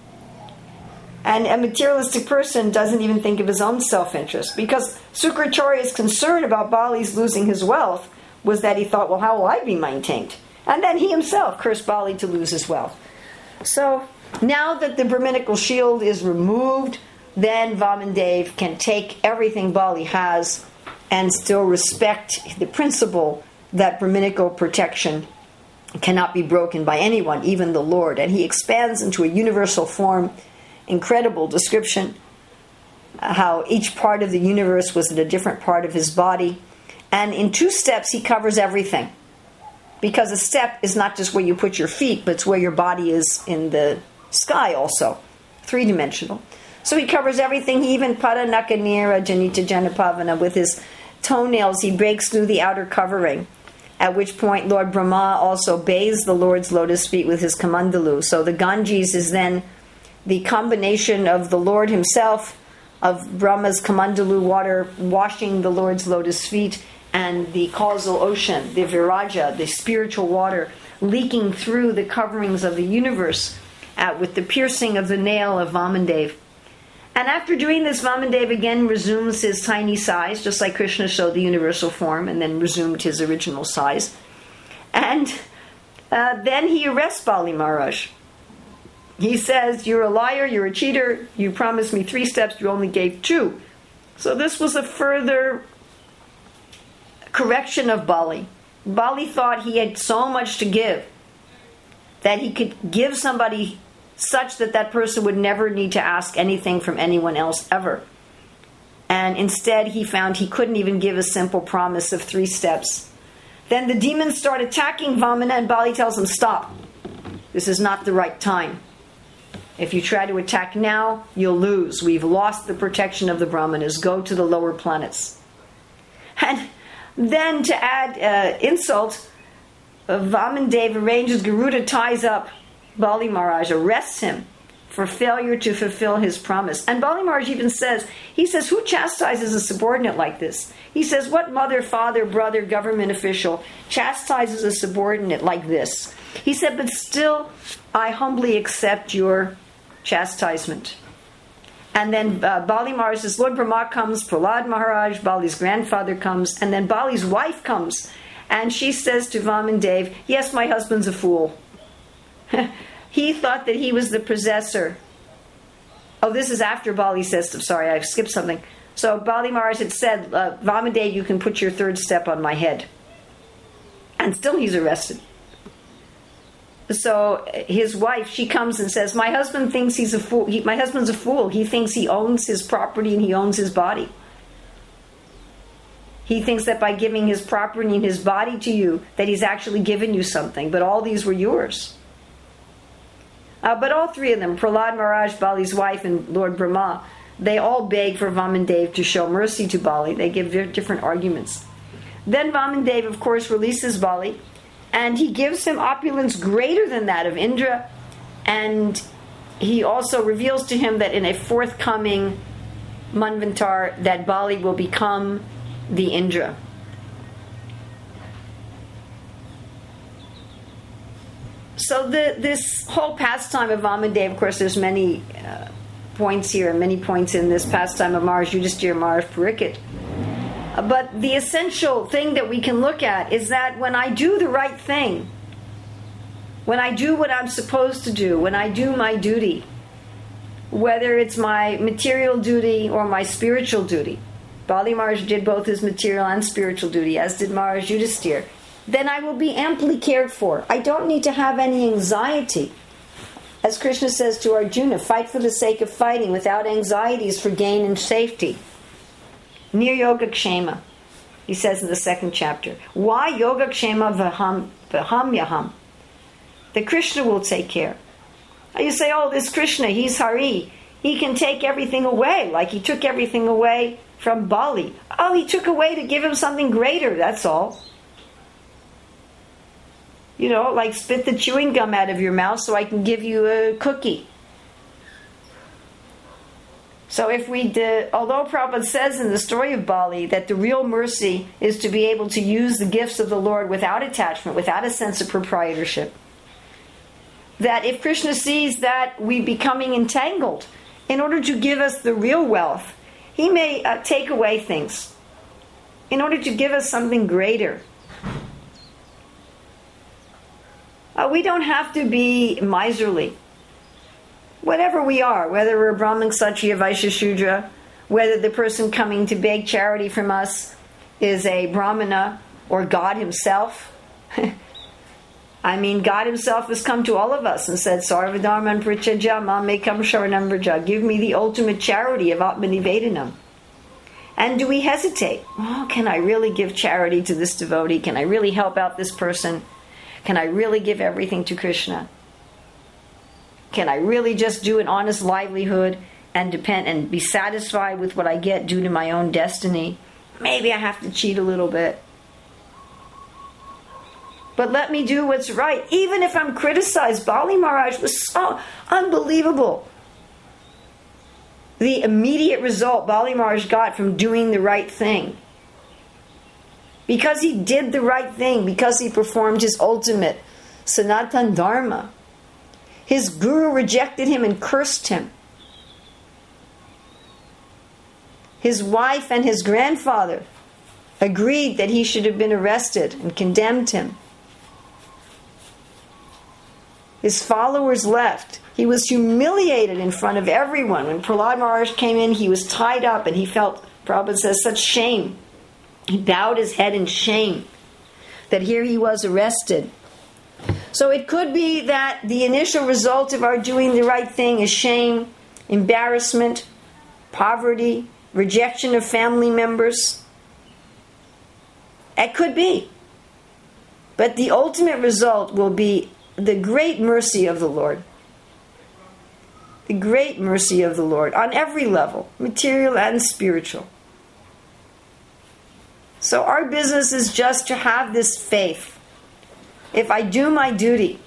And a materialistic person doesn't even think of his own self-interest, because Sukracharya's concern about Bali's losing his wealth was that he thought, well, how will I be maintained? And then he himself cursed Bali to lose his wealth. So now that the Brahminical shield is removed, then Vamandev can take everything Bali has and still respect the principle that Brahminical protection cannot be broken by anyone, even the Lord. And he expands into a universal form, incredible description, how each part of the universe was in a different part of his body. And in 2 steps he covers everything. Because a step is not just where you put your feet, but it's where your body is in the sky also. 3-dimensional. So he covers everything. He even Paranaka Janita Janapavana, with his toenails, he breaks through the outer covering. At which point Lord Brahma also bathes the Lord's lotus feet with his kamandalu. So the Ganges is then the combination of the Lord himself, of Brahma's kamandalu water washing the Lord's lotus feet, and the causal ocean, the viraja, the spiritual water, leaking through the coverings of the universe with the piercing of the nail of Vamandev. And after doing this, Vamandev again resumes his tiny size, just like Krishna showed the universal form and then resumed his original size. And then he arrests Bali Maharaj. he says, you're a liar, you're a cheater, you promised me 3 steps, you only gave 2. So this was a further correction of Bali. Bali thought he had so much to give that he could give somebody such that that person would never need to ask anything from anyone else ever. And instead he found he couldn't even give a simple promise of 3 steps. Then the demons start attacking Vamana, and Bali tells them, stop. This is not the right time. If you try to attack now, you'll lose. We've lost the protection of the Brahmanas. Go to the lower planets. And then to add insult, Vamandev arranges, Garuda ties up Bali Maharaj, arrests him for failure to fulfill his promise. And Bali Maharaj even says, who chastises a subordinate like this? He says, what mother, father, brother, government official chastises a subordinate like this? He said, but still, I humbly accept your chastisement. And then Bali Maharaj says, Lord Brahma comes, Prahlad Maharaj, Bali's grandfather comes, and then Bali's wife comes. And she says to Vamandev, yes, my husband's a fool. He thought that he was the possessor. Oh, this is after Bali says, sorry, I skipped something. So Bali Maharaj had said, Vamandev, you can put your 3rd step on my head. And still he's arrested. So his wife, she comes and says, my husband thinks he's a fool. My husband's a fool. He thinks he owns his property and he owns his body. He thinks that by giving his property and his body to you, that he's actually given you something. But all these were yours. But all 3 of them, Prahlad Maharaj, Bali's wife, and Lord Brahma, they all beg for Vamandev to show mercy to Bali. They give different arguments. Then Vamandev, of course, releases Bali, and he gives him opulence greater than that of Indra, and he also reveals to him that in a forthcoming Manvantar, that Bali will become the Indra. So this whole pastime of Vamandev, of course, there's many points here, and many points in this pastime of Maharaj Yudhisthira, Maharaj Parikshit. But the essential thing that we can look at is that when I do the right thing, when I do what I'm supposed to do, when I do my duty, whether it's my material duty or my spiritual duty, Bali Maharaj did both his material and spiritual duty, as did Maharaj Yudhisthira, then I will be amply cared for. I don't need to have any anxiety. As Krishna says to Arjuna, fight for the sake of fighting without anxieties for gain and safety. Nir-yoga-kshema, he says in the 2nd chapter. Why yoga-kshema vaham yaham? That Krishna will take care. You say, oh, this Krishna, he's Hari. He can take everything away, like he took everything away from Bali. Oh, he took away to give him something greater, that's all. You know, like spit the chewing gum out of your mouth so I can give you a cookie. So if although Prabhupada says in the story of Bali that the real mercy is to be able to use the gifts of the Lord without attachment, without a sense of proprietorship, that if Krishna sees that we becoming entangled, in order to give us the real wealth, he may take away things in order to give us something greater. We don't have to be miserly. Whatever we are, whether we're Brahmin, Kshatriya, Vaishya, Shudra, whether the person coming to beg charity from us is a Brahmana or God himself. I mean, God himself has come to all of us and said, Sarvadharman Prityaja Mamekam Sharanam Vraja. Give me the ultimate charity of Atmanivedanam. And do we hesitate? Oh, can I really give charity to this devotee? Can I really help out this person? Can I really give everything to Krishna? Can I really just do an honest livelihood and depend and be satisfied with what I get due to my own destiny? Maybe I have to cheat a little bit. But let me do what's right. Even if I'm criticized, Bali Maharaj was so unbelievable. The immediate result Bali Maharaj got from doing the right thing. Because he did the right thing, because he performed his ultimate Sanatan Dharma, his guru rejected him and cursed him. His wife and his grandfather agreed that he should have been arrested and condemned him. His followers left. He was humiliated in front of everyone. When Prahlad Maharaj came in, he was tied up and he felt, Prabhupada says, such shame. He bowed his head in shame that here he was arrested. So it could be that the initial result of our doing the right thing is shame, embarrassment, poverty, rejection of family members. It could be. But the ultimate result will be the great mercy of the Lord. The great mercy of the Lord on every level, material and spiritual. So our business is just to have this faith. If I do my duty,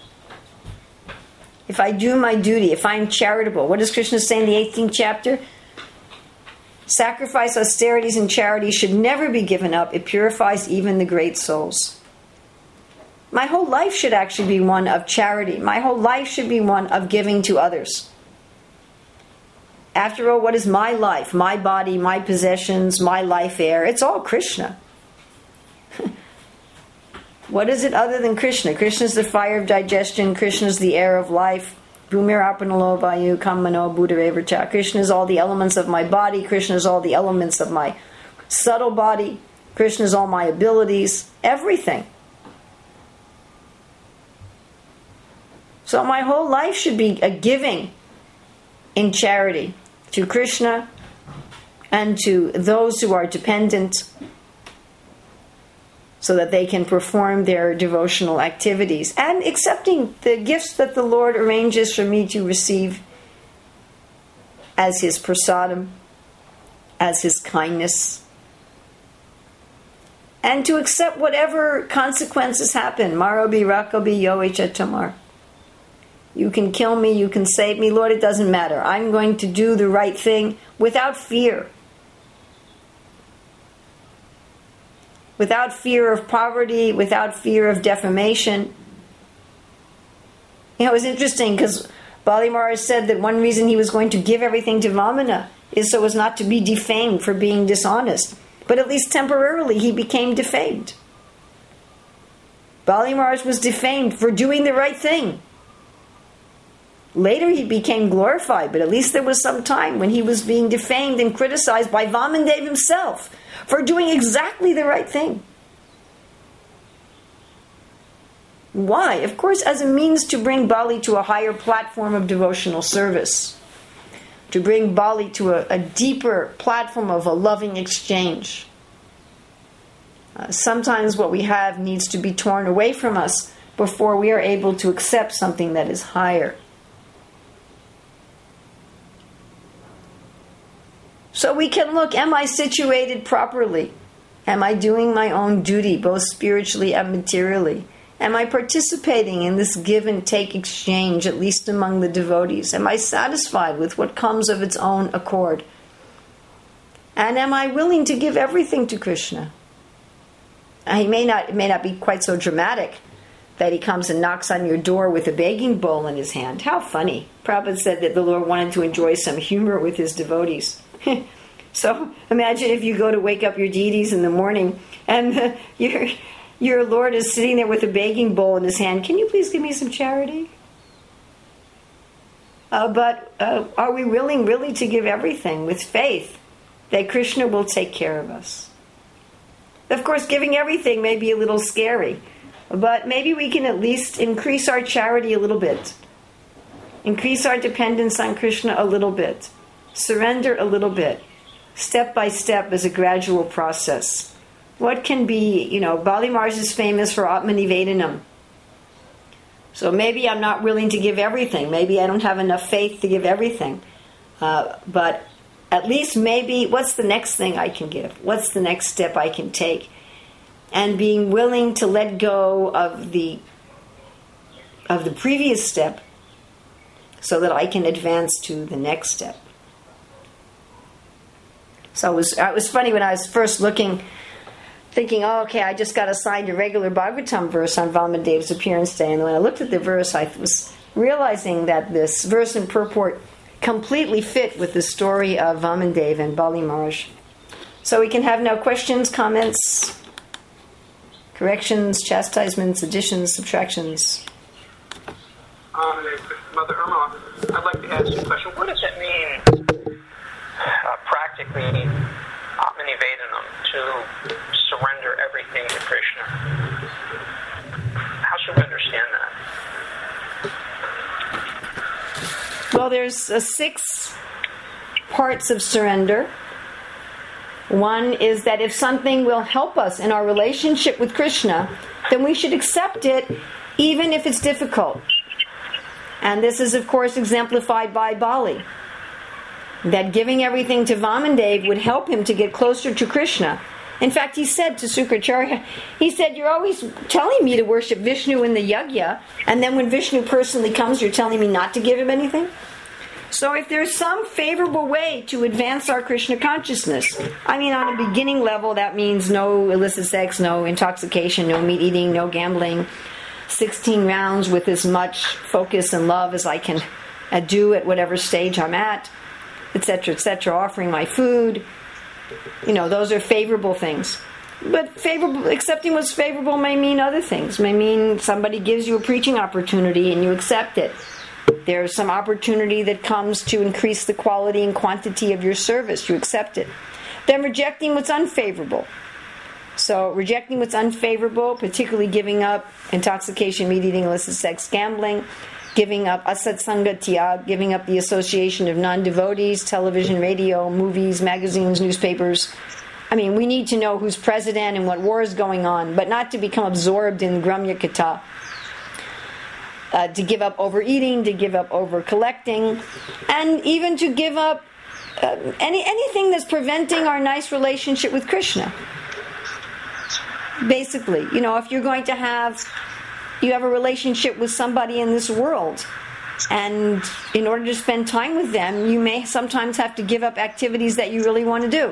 if I'm charitable, what does Krishna say in the 18th chapter? Sacrifice, austerities, and charity should never be given up. It purifies even the great souls. My whole life should actually be one of charity. My whole life should be one of giving to others. After all, what is my life? My body, my possessions, my life air. It's all Krishna. What is it other than Krishna? Krishna is the fire of digestion. Krishna is the air of life. Bhumir apanalo vayu kamano buddharevacha. Krishna is all the elements of my body. Krishna is all the elements of my subtle body. Krishna is all my abilities. Everything. So my whole life should be a giving in charity to Krishna and to those who are dependent so that they can perform their devotional activities and accepting the gifts that the Lord arranges for me to receive as His prasadam, as His kindness, and to accept whatever consequences happen. Marobi rakobi yoecha tamar. You can kill me, you can save me, Lord, it doesn't matter. I'm going to do the right thing without fear. Without fear of poverty, without fear of defamation. You know, it was interesting because Bali Maharaj said that one reason he was going to give everything to Vamana is so as not to be defamed for being dishonest. But at least temporarily he became defamed. Bali Maharaj was defamed for doing the right thing. Later he became glorified, but at least there was some time when he was being defamed and criticized by Vamandev himself for doing exactly the right thing. Why? Of course, as a means to bring Bali to a higher platform of devotional service. To bring Bali to a deeper platform of a loving exchange. Sometimes what we have needs to be torn away from us before we are able to accept something that is higher. So we can look, am I situated properly? Am I doing my own duty, both spiritually and materially? Am I participating in this give and take exchange, at least among the devotees? Am I satisfied with what comes of its own accord? And am I willing to give everything to Krishna? It may not be quite so dramatic that he comes and knocks on your door with a begging bowl in his hand. How funny. Prabhupada said that the Lord wanted to enjoy some humor with his devotees. So imagine if you go to wake up your deities in the morning and your Lord is sitting there with a begging bowl in his hand. Can you please give me some charity? But are we willing really to give everything with faith that Krishna will take care of us? Of course, giving everything may be a little scary, but maybe we can at least increase our charity a little bit. Increase our dependence on Krishna a little bit. Surrender a little bit. Step by step as a gradual process. What can be, Bali Maharaj is famous for Atmanivedanam. So maybe I'm not willing to give everything. Maybe I don't have enough faith to give everything. But at least maybe, what's the next thing I can give? What's the next step I can take? And being willing to let go of the previous step so that I can advance to the next step. So it was funny when I was first looking, thinking, I just got assigned a regular Bhagavatam verse on Vamanadev's appearance day. And when I looked at the verse, I was realizing that this verse and purport completely fit with the story of Vamandev and Bali Maharaj. So we can have now questions, comments, corrections, chastisements, additions, subtractions. Mother Irma, I'd like to ask you a question. What does it mean, practically, Atmanivedanam, to surrender everything to Krishna? How should we understand that? Well, there's 6 parts of surrender. One is that if something will help us in our relationship with Krishna, then we should accept it even if it's difficult. And this is, of course, exemplified by Bali. That giving everything to Vamandev would help him to get closer to Krishna. In fact, he said to Sukracharya, he said, you're always telling me to worship Vishnu in the yajna, and then when Vishnu personally comes, you're telling me not to give him anything? So if there's some favorable way to advance our Krishna consciousness, I mean, on a beginning level, that means no illicit sex, no intoxication, no meat eating, no gambling, 16 rounds with as much focus and love as I can do at whatever stage I'm at, etc., etc., offering my food. Those are favorable things. But accepting what's favorable may mean other things. May mean somebody gives you a preaching opportunity and you accept it. There's some opportunity that comes to increase the quality and quantity of your service. You accept it. Then rejecting what's unfavorable. So rejecting what's unfavorable, particularly giving up intoxication, meat eating, illicit sex, gambling, giving up asatsanga tyag, giving up the association of non-devotees, television, radio, movies, magazines, newspapers. I mean, we need to know who's president and what war is going on, but not to become absorbed in Gramya Kata. To give up overeating, to give up over collecting, and even to give up anything that's preventing our nice relationship with Krishna. Basically, if you're going to you have a relationship with somebody in this world, and in order to spend time with them, you may sometimes have to give up activities that you really want to do.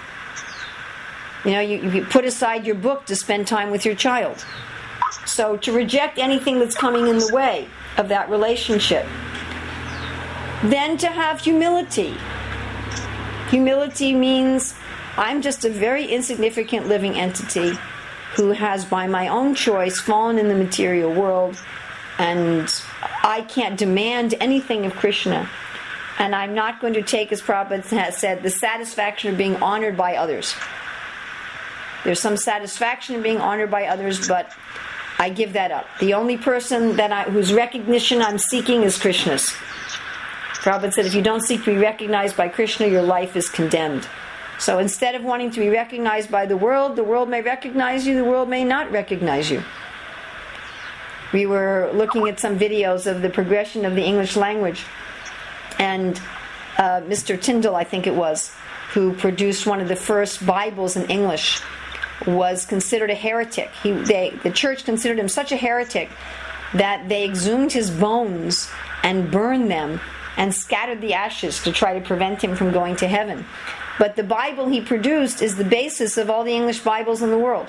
You put aside your book to spend time with your child. So to reject anything that's coming in the way of that relationship. Then to have humility. Humility means I'm just a very insignificant living entity who has, by my own choice, fallen in the material world, and I can't demand anything of Krishna. And I'm not going to take, as Prabhupada has said, the satisfaction of being honored by others. There's some satisfaction in being honored by others, but I give that up. The only person whose recognition I'm seeking is Krishna's. Prabhupada said, if you don't seek to be recognized by Krishna, your life is condemned. So instead of wanting to be recognized by the world may recognize you, the world may not recognize you. We were looking at some videos of the progression of the English language, and Mr. Tyndall, I think it was, who produced one of the first Bibles in English, was considered a heretic. The church considered him such a heretic that they exhumed his bones and burned them and scattered the ashes to try to prevent him from going to heaven. But the Bible he produced is the basis of all the English Bibles in the world.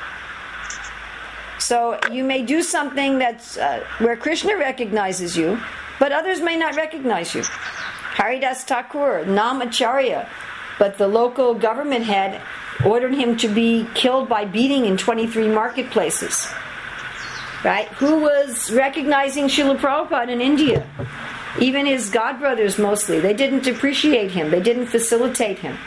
So you may do something that's where Krishna recognizes you, but others may not recognize you. Haridas Thakur, Nam Acharya, but the local government head ordered him to be killed by beating in 23 marketplaces. Right? Who was recognizing Srila Prabhupada in India? Even his godbrothers mostly. They didn't appreciate him. They didn't facilitate him.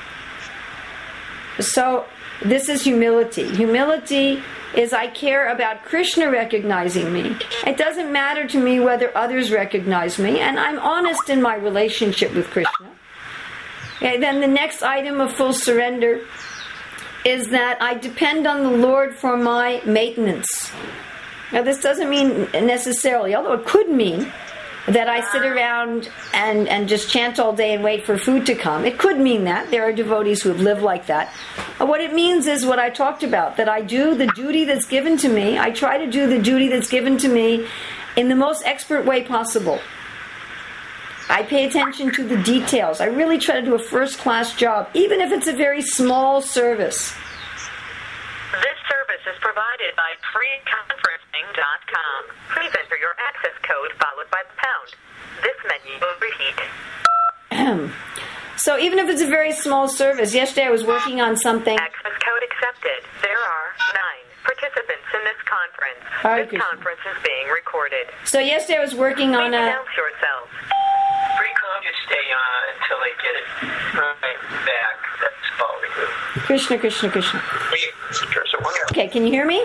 So this is humility. Humility is I care about Krishna recognizing me. It doesn't matter to me whether others recognize me, and I'm honest in my relationship with Krishna. Okay, then the next item of full surrender is that I depend on the Lord for my maintenance. Now this doesn't mean necessarily, although it could mean that I sit around and just chant all day and wait for food to come. It could mean that. There are devotees who have lived like that. What it means is what I talked about, that I do the duty that's given to me. I try to do the duty that's given to me in the most expert way possible. I pay attention to the details. I really try to do a first-class job, even if it's a very small service. This service is provided by freeconferencing.com. Please enter your access code followed by the pound. This menu will repeat. So even if it's a very small service, yesterday I was working on something. Access code accepted. There are 9 participants in this conference. Hare This Krishna. conference is being recorded. So yesterday I was working on Please a... announce yourself. Free con just stay on until they get it right back. That's all we do. Krishna, Krishna, Krishna. Sure, so one Okay, can you hear me?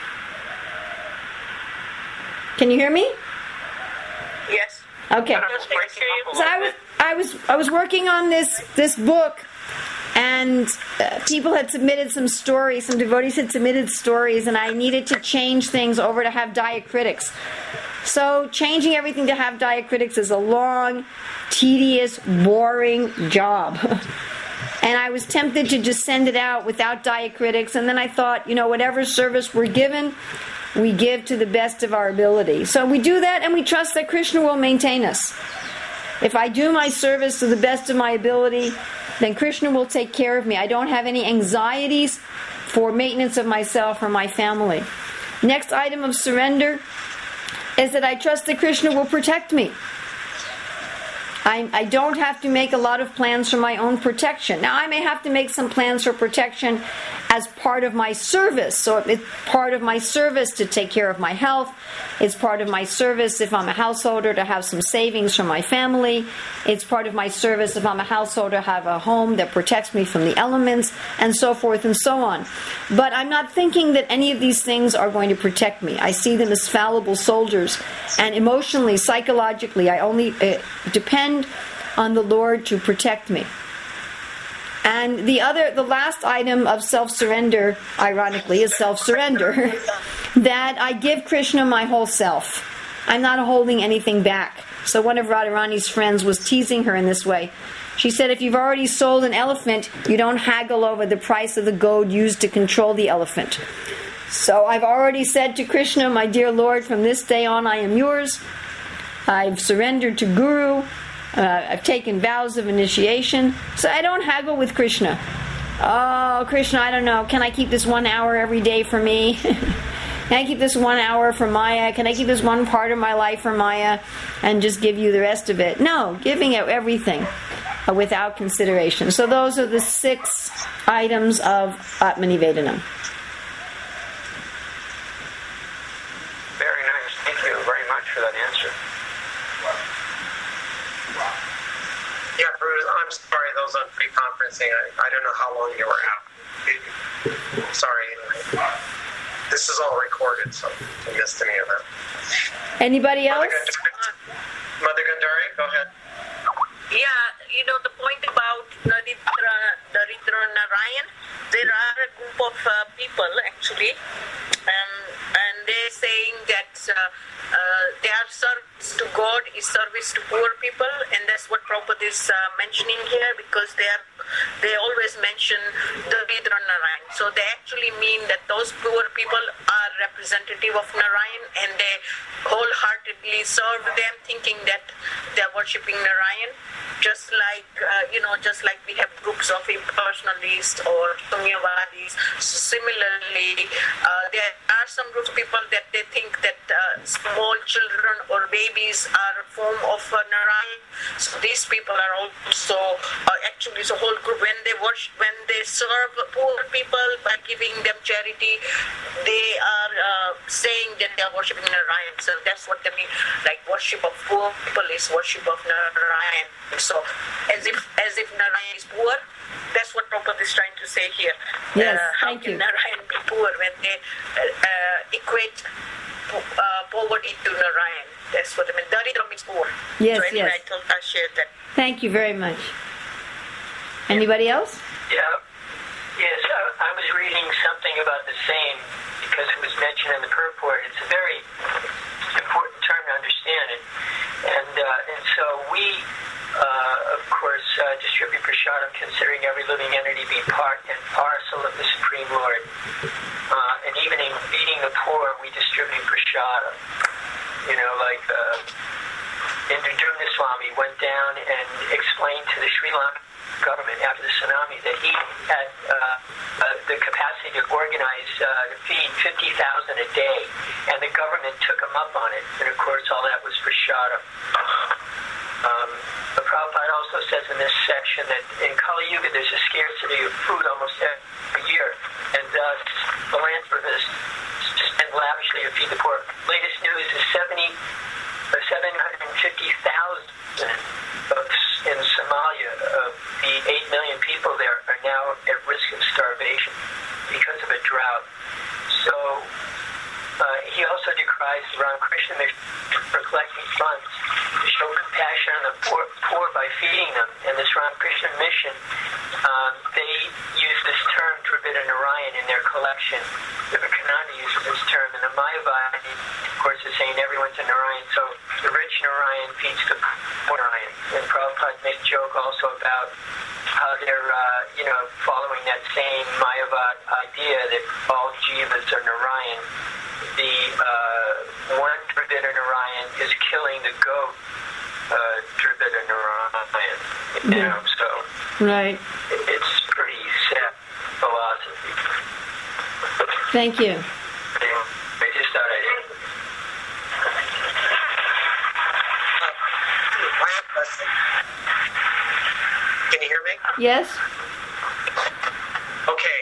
Can you hear me? Yes. Okay. Just breaking up a So little bit. I was working on this book, and people had submitted some stories. Some devotees had submitted stories, and I needed to change things over to have diacritics. So changing everything to have diacritics is a long, tedious, boring job. And I was tempted to just send it out without diacritics, and then I thought, whatever service we're given, we give to the best of our ability. So we do that, and we trust that Krishna will maintain us. If I do my service to the best of my ability, then Krishna will take care of me. I don't have any anxieties for maintenance of myself or my family. Next item of surrender is that I trust that Krishna will protect me. I don't have to make a lot of plans for my own protection. Now, I may have to make some plans for protection as part of my service. So it's part of my service to take care of my health. It's part of my service if I'm a householder to have some savings for my family. It's part of my service if I'm a householder to have a home that protects me from the elements, and so forth and so on. But I'm not thinking that any of these things are going to protect me. I see them as fallible soldiers. And emotionally, psychologically, I only depend on the Lord to protect me. And the last item of self-surrender, ironically, is self-surrender. That I give Krishna my whole self. I'm not holding anything back. So one of Radharani's friends was teasing her in this way. She said, if you've already sold an elephant, you don't haggle over the price of the goad used to control the elephant. So I've already said to Krishna, my dear Lord, from this day on I am yours. I've surrendered to Guru. I've taken vows of initiation. So I don't haggle with Krishna. Oh, Krishna, I don't know. Can I keep this 1 hour every day for me? Can I keep this 1 hour for Maya? Can I keep this one part of my life for Maya and just give you the rest of it? No, giving out everything without consideration. So those are the 6 items of Atmanivedanam. Very nice. Thank you very much for that answer. Yeah, Bruce, I'm sorry, those on pre-conferencing, I don't know how long you were out. Sorry. This is all recorded, so I missed any of that. Anybody else? Mother Gandhari, go ahead. Yeah, the point about Daridra Narayan, there are a group of people actually, and they're saying that their service to God is service to poor people, and that's what Prabhupada is mentioning here, because they always mention Daridra Narayan. So they actually mean that those poor people are representative of Narayan, and they wholeheartedly serve them, thinking that they're worshipping Narayan. Just like we have groups of impersonalists or Sunyavadis. Similarly, there are some groups of people that they think that small children or babies are a form of Narayan. So these people are also actually the whole group. When they serve poor people by giving them charity, they are saying that they are worshipping Narayan. So that's what they mean. Like worship of poor people is worship of Narayan. So as if Narayan is poor, that's what Prabhupada is trying to say here. Yes, how thank can you. Narayan be poor when they equate poverty to Narayan? That's what I mean. Daridra means poor. Yes, so anyway, yes. I shared that. Thank you very much. Anybody else? Yeah. Yes, I was reading something about the same because it was mentioned in the purport. It's a very important term to understand, and so we, of course, distribute prasadam, considering every living entity be part and parcel of the Supreme Lord, and even in feeding the poor, we distribute prasadam. Like Indra Swami went down and explained to the Sri Lanka government after the tsunami that he had the capacity to organize, to feed 50,000 a day, and the government took him up on it, and of course all that was prasadam. The Prabhupada also says in this section that in Kali Yuga there's a scarcity of food almost every year, and thus philanthropists spend lavishly to feed the poor. Latest news is 750,000 in Somalia of the 8 million people there are now at risk of starvation because of a drought. So he also decries the Ramakrishna Mission for collecting funds to show compassion on the poor by feeding them. And this Ramakrishna Mission, they use this term Dravida Narayan in their collection. Vivekananda uses this term, and the Mayavadi, of course, is saying everyone's a Narayan. So the rich Narayan feeds the poor Narayan. And Prabhupada made a joke also about how they're, following that same Mayavad idea that all jivas are Narayan. The one Dravida Narayan is killing the goat Dravida Narayan. So Right. it's pretty sad philosophy. Thank you. I just thought I'd... I have a question. Can you hear me? Yes? Okay.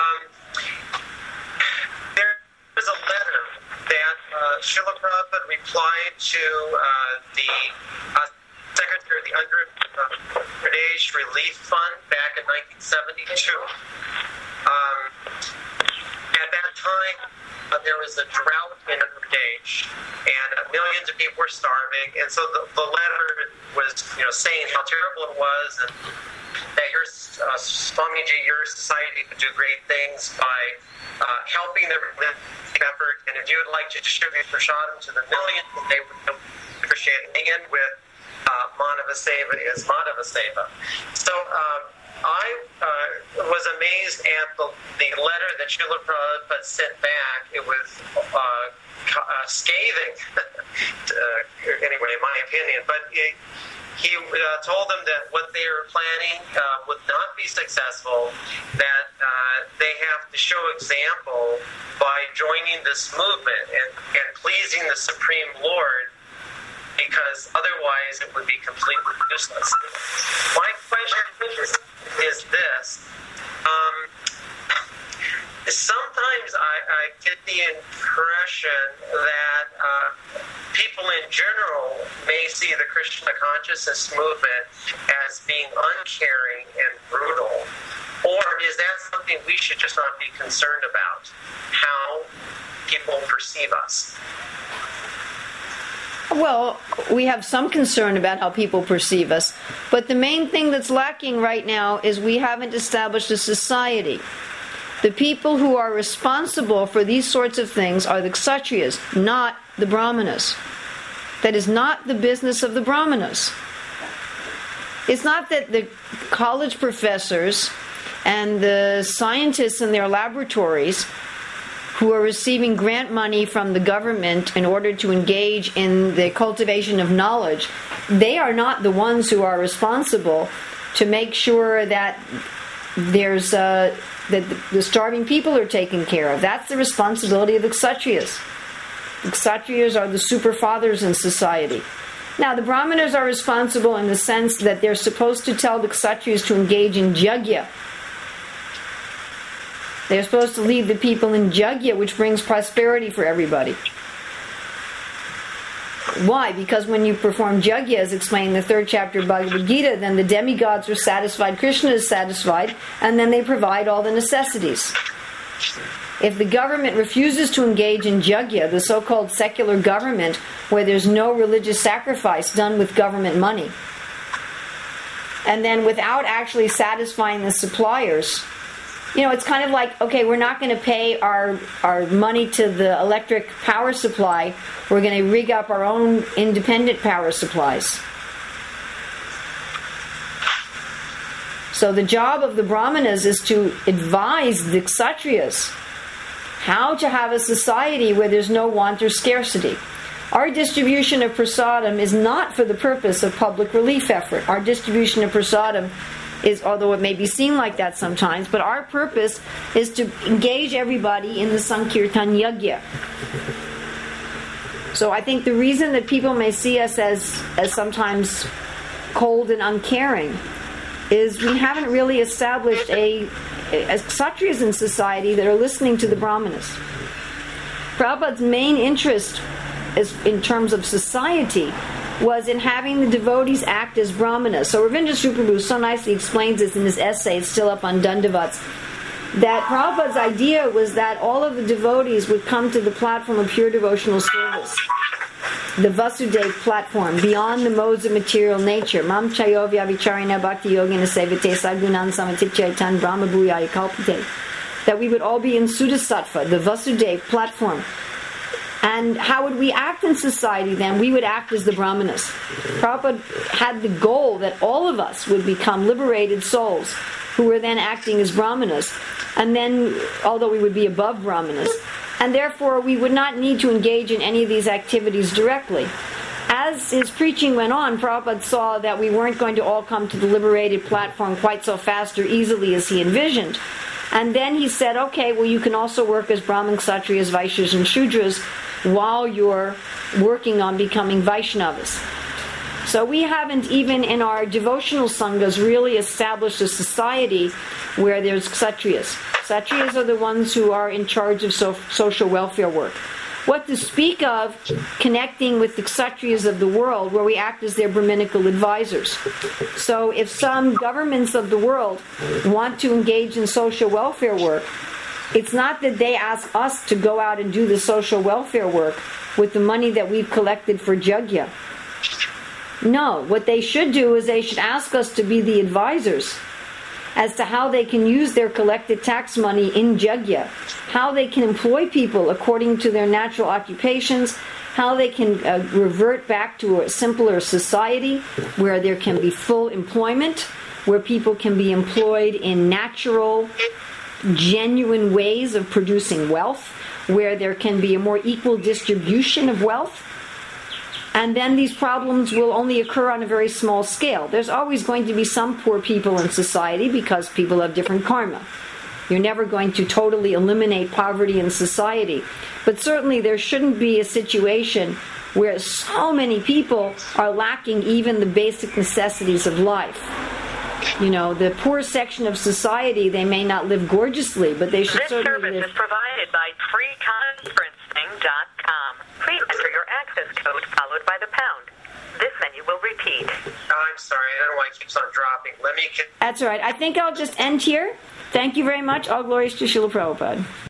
There was a letter that Srila Prabhupada replied to the Secretary of the Andhra Pradesh Relief Fund back in 1972. At that time, there was a drought in Andhra Pradesh, and millions of people were starving. And so the letter was, saying how terrible it was, and that your Swamiji, your society could do great things by helping the relief effort. And if you would like to distribute prasadam to the millions, they would appreciate it. And with Madhava Seva is Madhava Seva. So I was amazed at the letter that Srila Prabhupada sent back. It was scathing, anyway, in my opinion. But he told them that what they were planning would not be successful, that they have to show example by joining this movement and pleasing the Supreme Lord, because otherwise it would be completely useless. My question is this. Sometimes I get the impression that people in general may see the Krishna consciousness movement as being uncaring and brutal. Or is that something we should just not be concerned about, how people perceive us? Well, we have some concern about how people perceive us, but the main thing that's lacking right now is we haven't established a society. The people who are responsible for these sorts of things are the Kshatriyas, not the Brahmanas. That is not the business of the Brahmanas. It's not that the college professors and the scientists in their laboratories who are receiving grant money from the government in order to engage in the cultivation of knowledge, they are not the ones who are responsible to make sure that there's that the starving people are taken care of. That's the responsibility of the Kshatriyas. The Kshatriyas are the super fathers in society. Now, the Brahmanas are responsible in the sense that they're supposed to tell the Kshatriyas to engage in jagya. They're supposed to lead the people in jagya, which brings prosperity for everybody. Why? Because when you perform jagya, as explained in the 3rd chapter of Bhagavad Gita, then the demigods are satisfied, Krishna is satisfied, and then they provide all the necessities. If the government refuses to engage in jagya, the so-called secular government, where there's no religious sacrifice done with government money, and then without actually satisfying the suppliers, it's kind of like, okay, we're not going to pay our money to the electric power supply. We're going to rig up our own independent power supplies. So the job of the Brahmanas is to advise the Kshatriyas how to have a society where there's no want or scarcity. Our distribution of prasadam is not for the purpose of public relief effort. Our distribution of prasadam is, although it may be seen like that sometimes, but our purpose is to engage everybody in the Sankirtan Yagya. So I think the reason that people may see us as sometimes cold and uncaring is we haven't really established as Kshatriyas in society that are listening to the Brahmanas. Prabhupada's main interest in terms of society was in having the devotees act as brahmanas. So Ravindra Prabhu so nicely explains this in his essay, it's still up on Dandavats, that Prabhupada's idea was that all of the devotees would come to the platform of pure devotional service, the Vasudev platform, beyond the modes of material nature. Mam chayovya vicharina bhakti yogina sevate sagunan samatitchaitan brahma bhuyaya kalpate. That we would all be in Sudasattva, the Vasudev platform. And how would we act in society then? We would act as the brahmanas. Prabhupada had the goal that all of us would become liberated souls who were then acting as brahmanas. And then, although we would be above brahmanas, and therefore we would not need to engage in any of these activities directly. As his preaching went on, Prabhupada saw that we weren't going to all come to the liberated platform quite so fast or easily as he envisioned. And then he said, okay, well, you can also work as Brahmin, Kshatriyas, Vaishyas, and Shudras while you're working on becoming Vaishnavas. So we haven't even in our devotional sanghas really established a society where there's Kshatriyas. Kshatriyas are the ones who are in charge of social welfare work. What to speak of connecting with the Kshatriyas of the world where we act as their Brahminical advisors. So if some governments of the world want to engage in social welfare work, it's not that they ask us to go out and do the social welfare work with the money that we've collected for Jagya. No, what they should do is they should ask us to be the advisors as to how they can use their collected tax money in Jagya, how they can employ people according to their natural occupations, how they can revert back to a simpler society where there can be full employment, where people can be employed in natural, genuine ways of producing wealth, where there can be a more equal distribution of wealth. And then these problems will only occur on a very small scale. There's always going to be some poor people in society because people have different karma. You're never going to totally eliminate poverty in society. But certainly there shouldn't be a situation where so many people are lacking even the basic necessities of life. You know, the poor section of society, they may not live gorgeously, but they should certainly live. This service is provided by freeconferencing.com. Please enter your access code followed by the pound. This menu will repeat. I'm sorry, I don't know why it keeps on dropping. Let me... That's all right. I think I'll just end here. Thank you very much. All glories to Srila Prabhupada.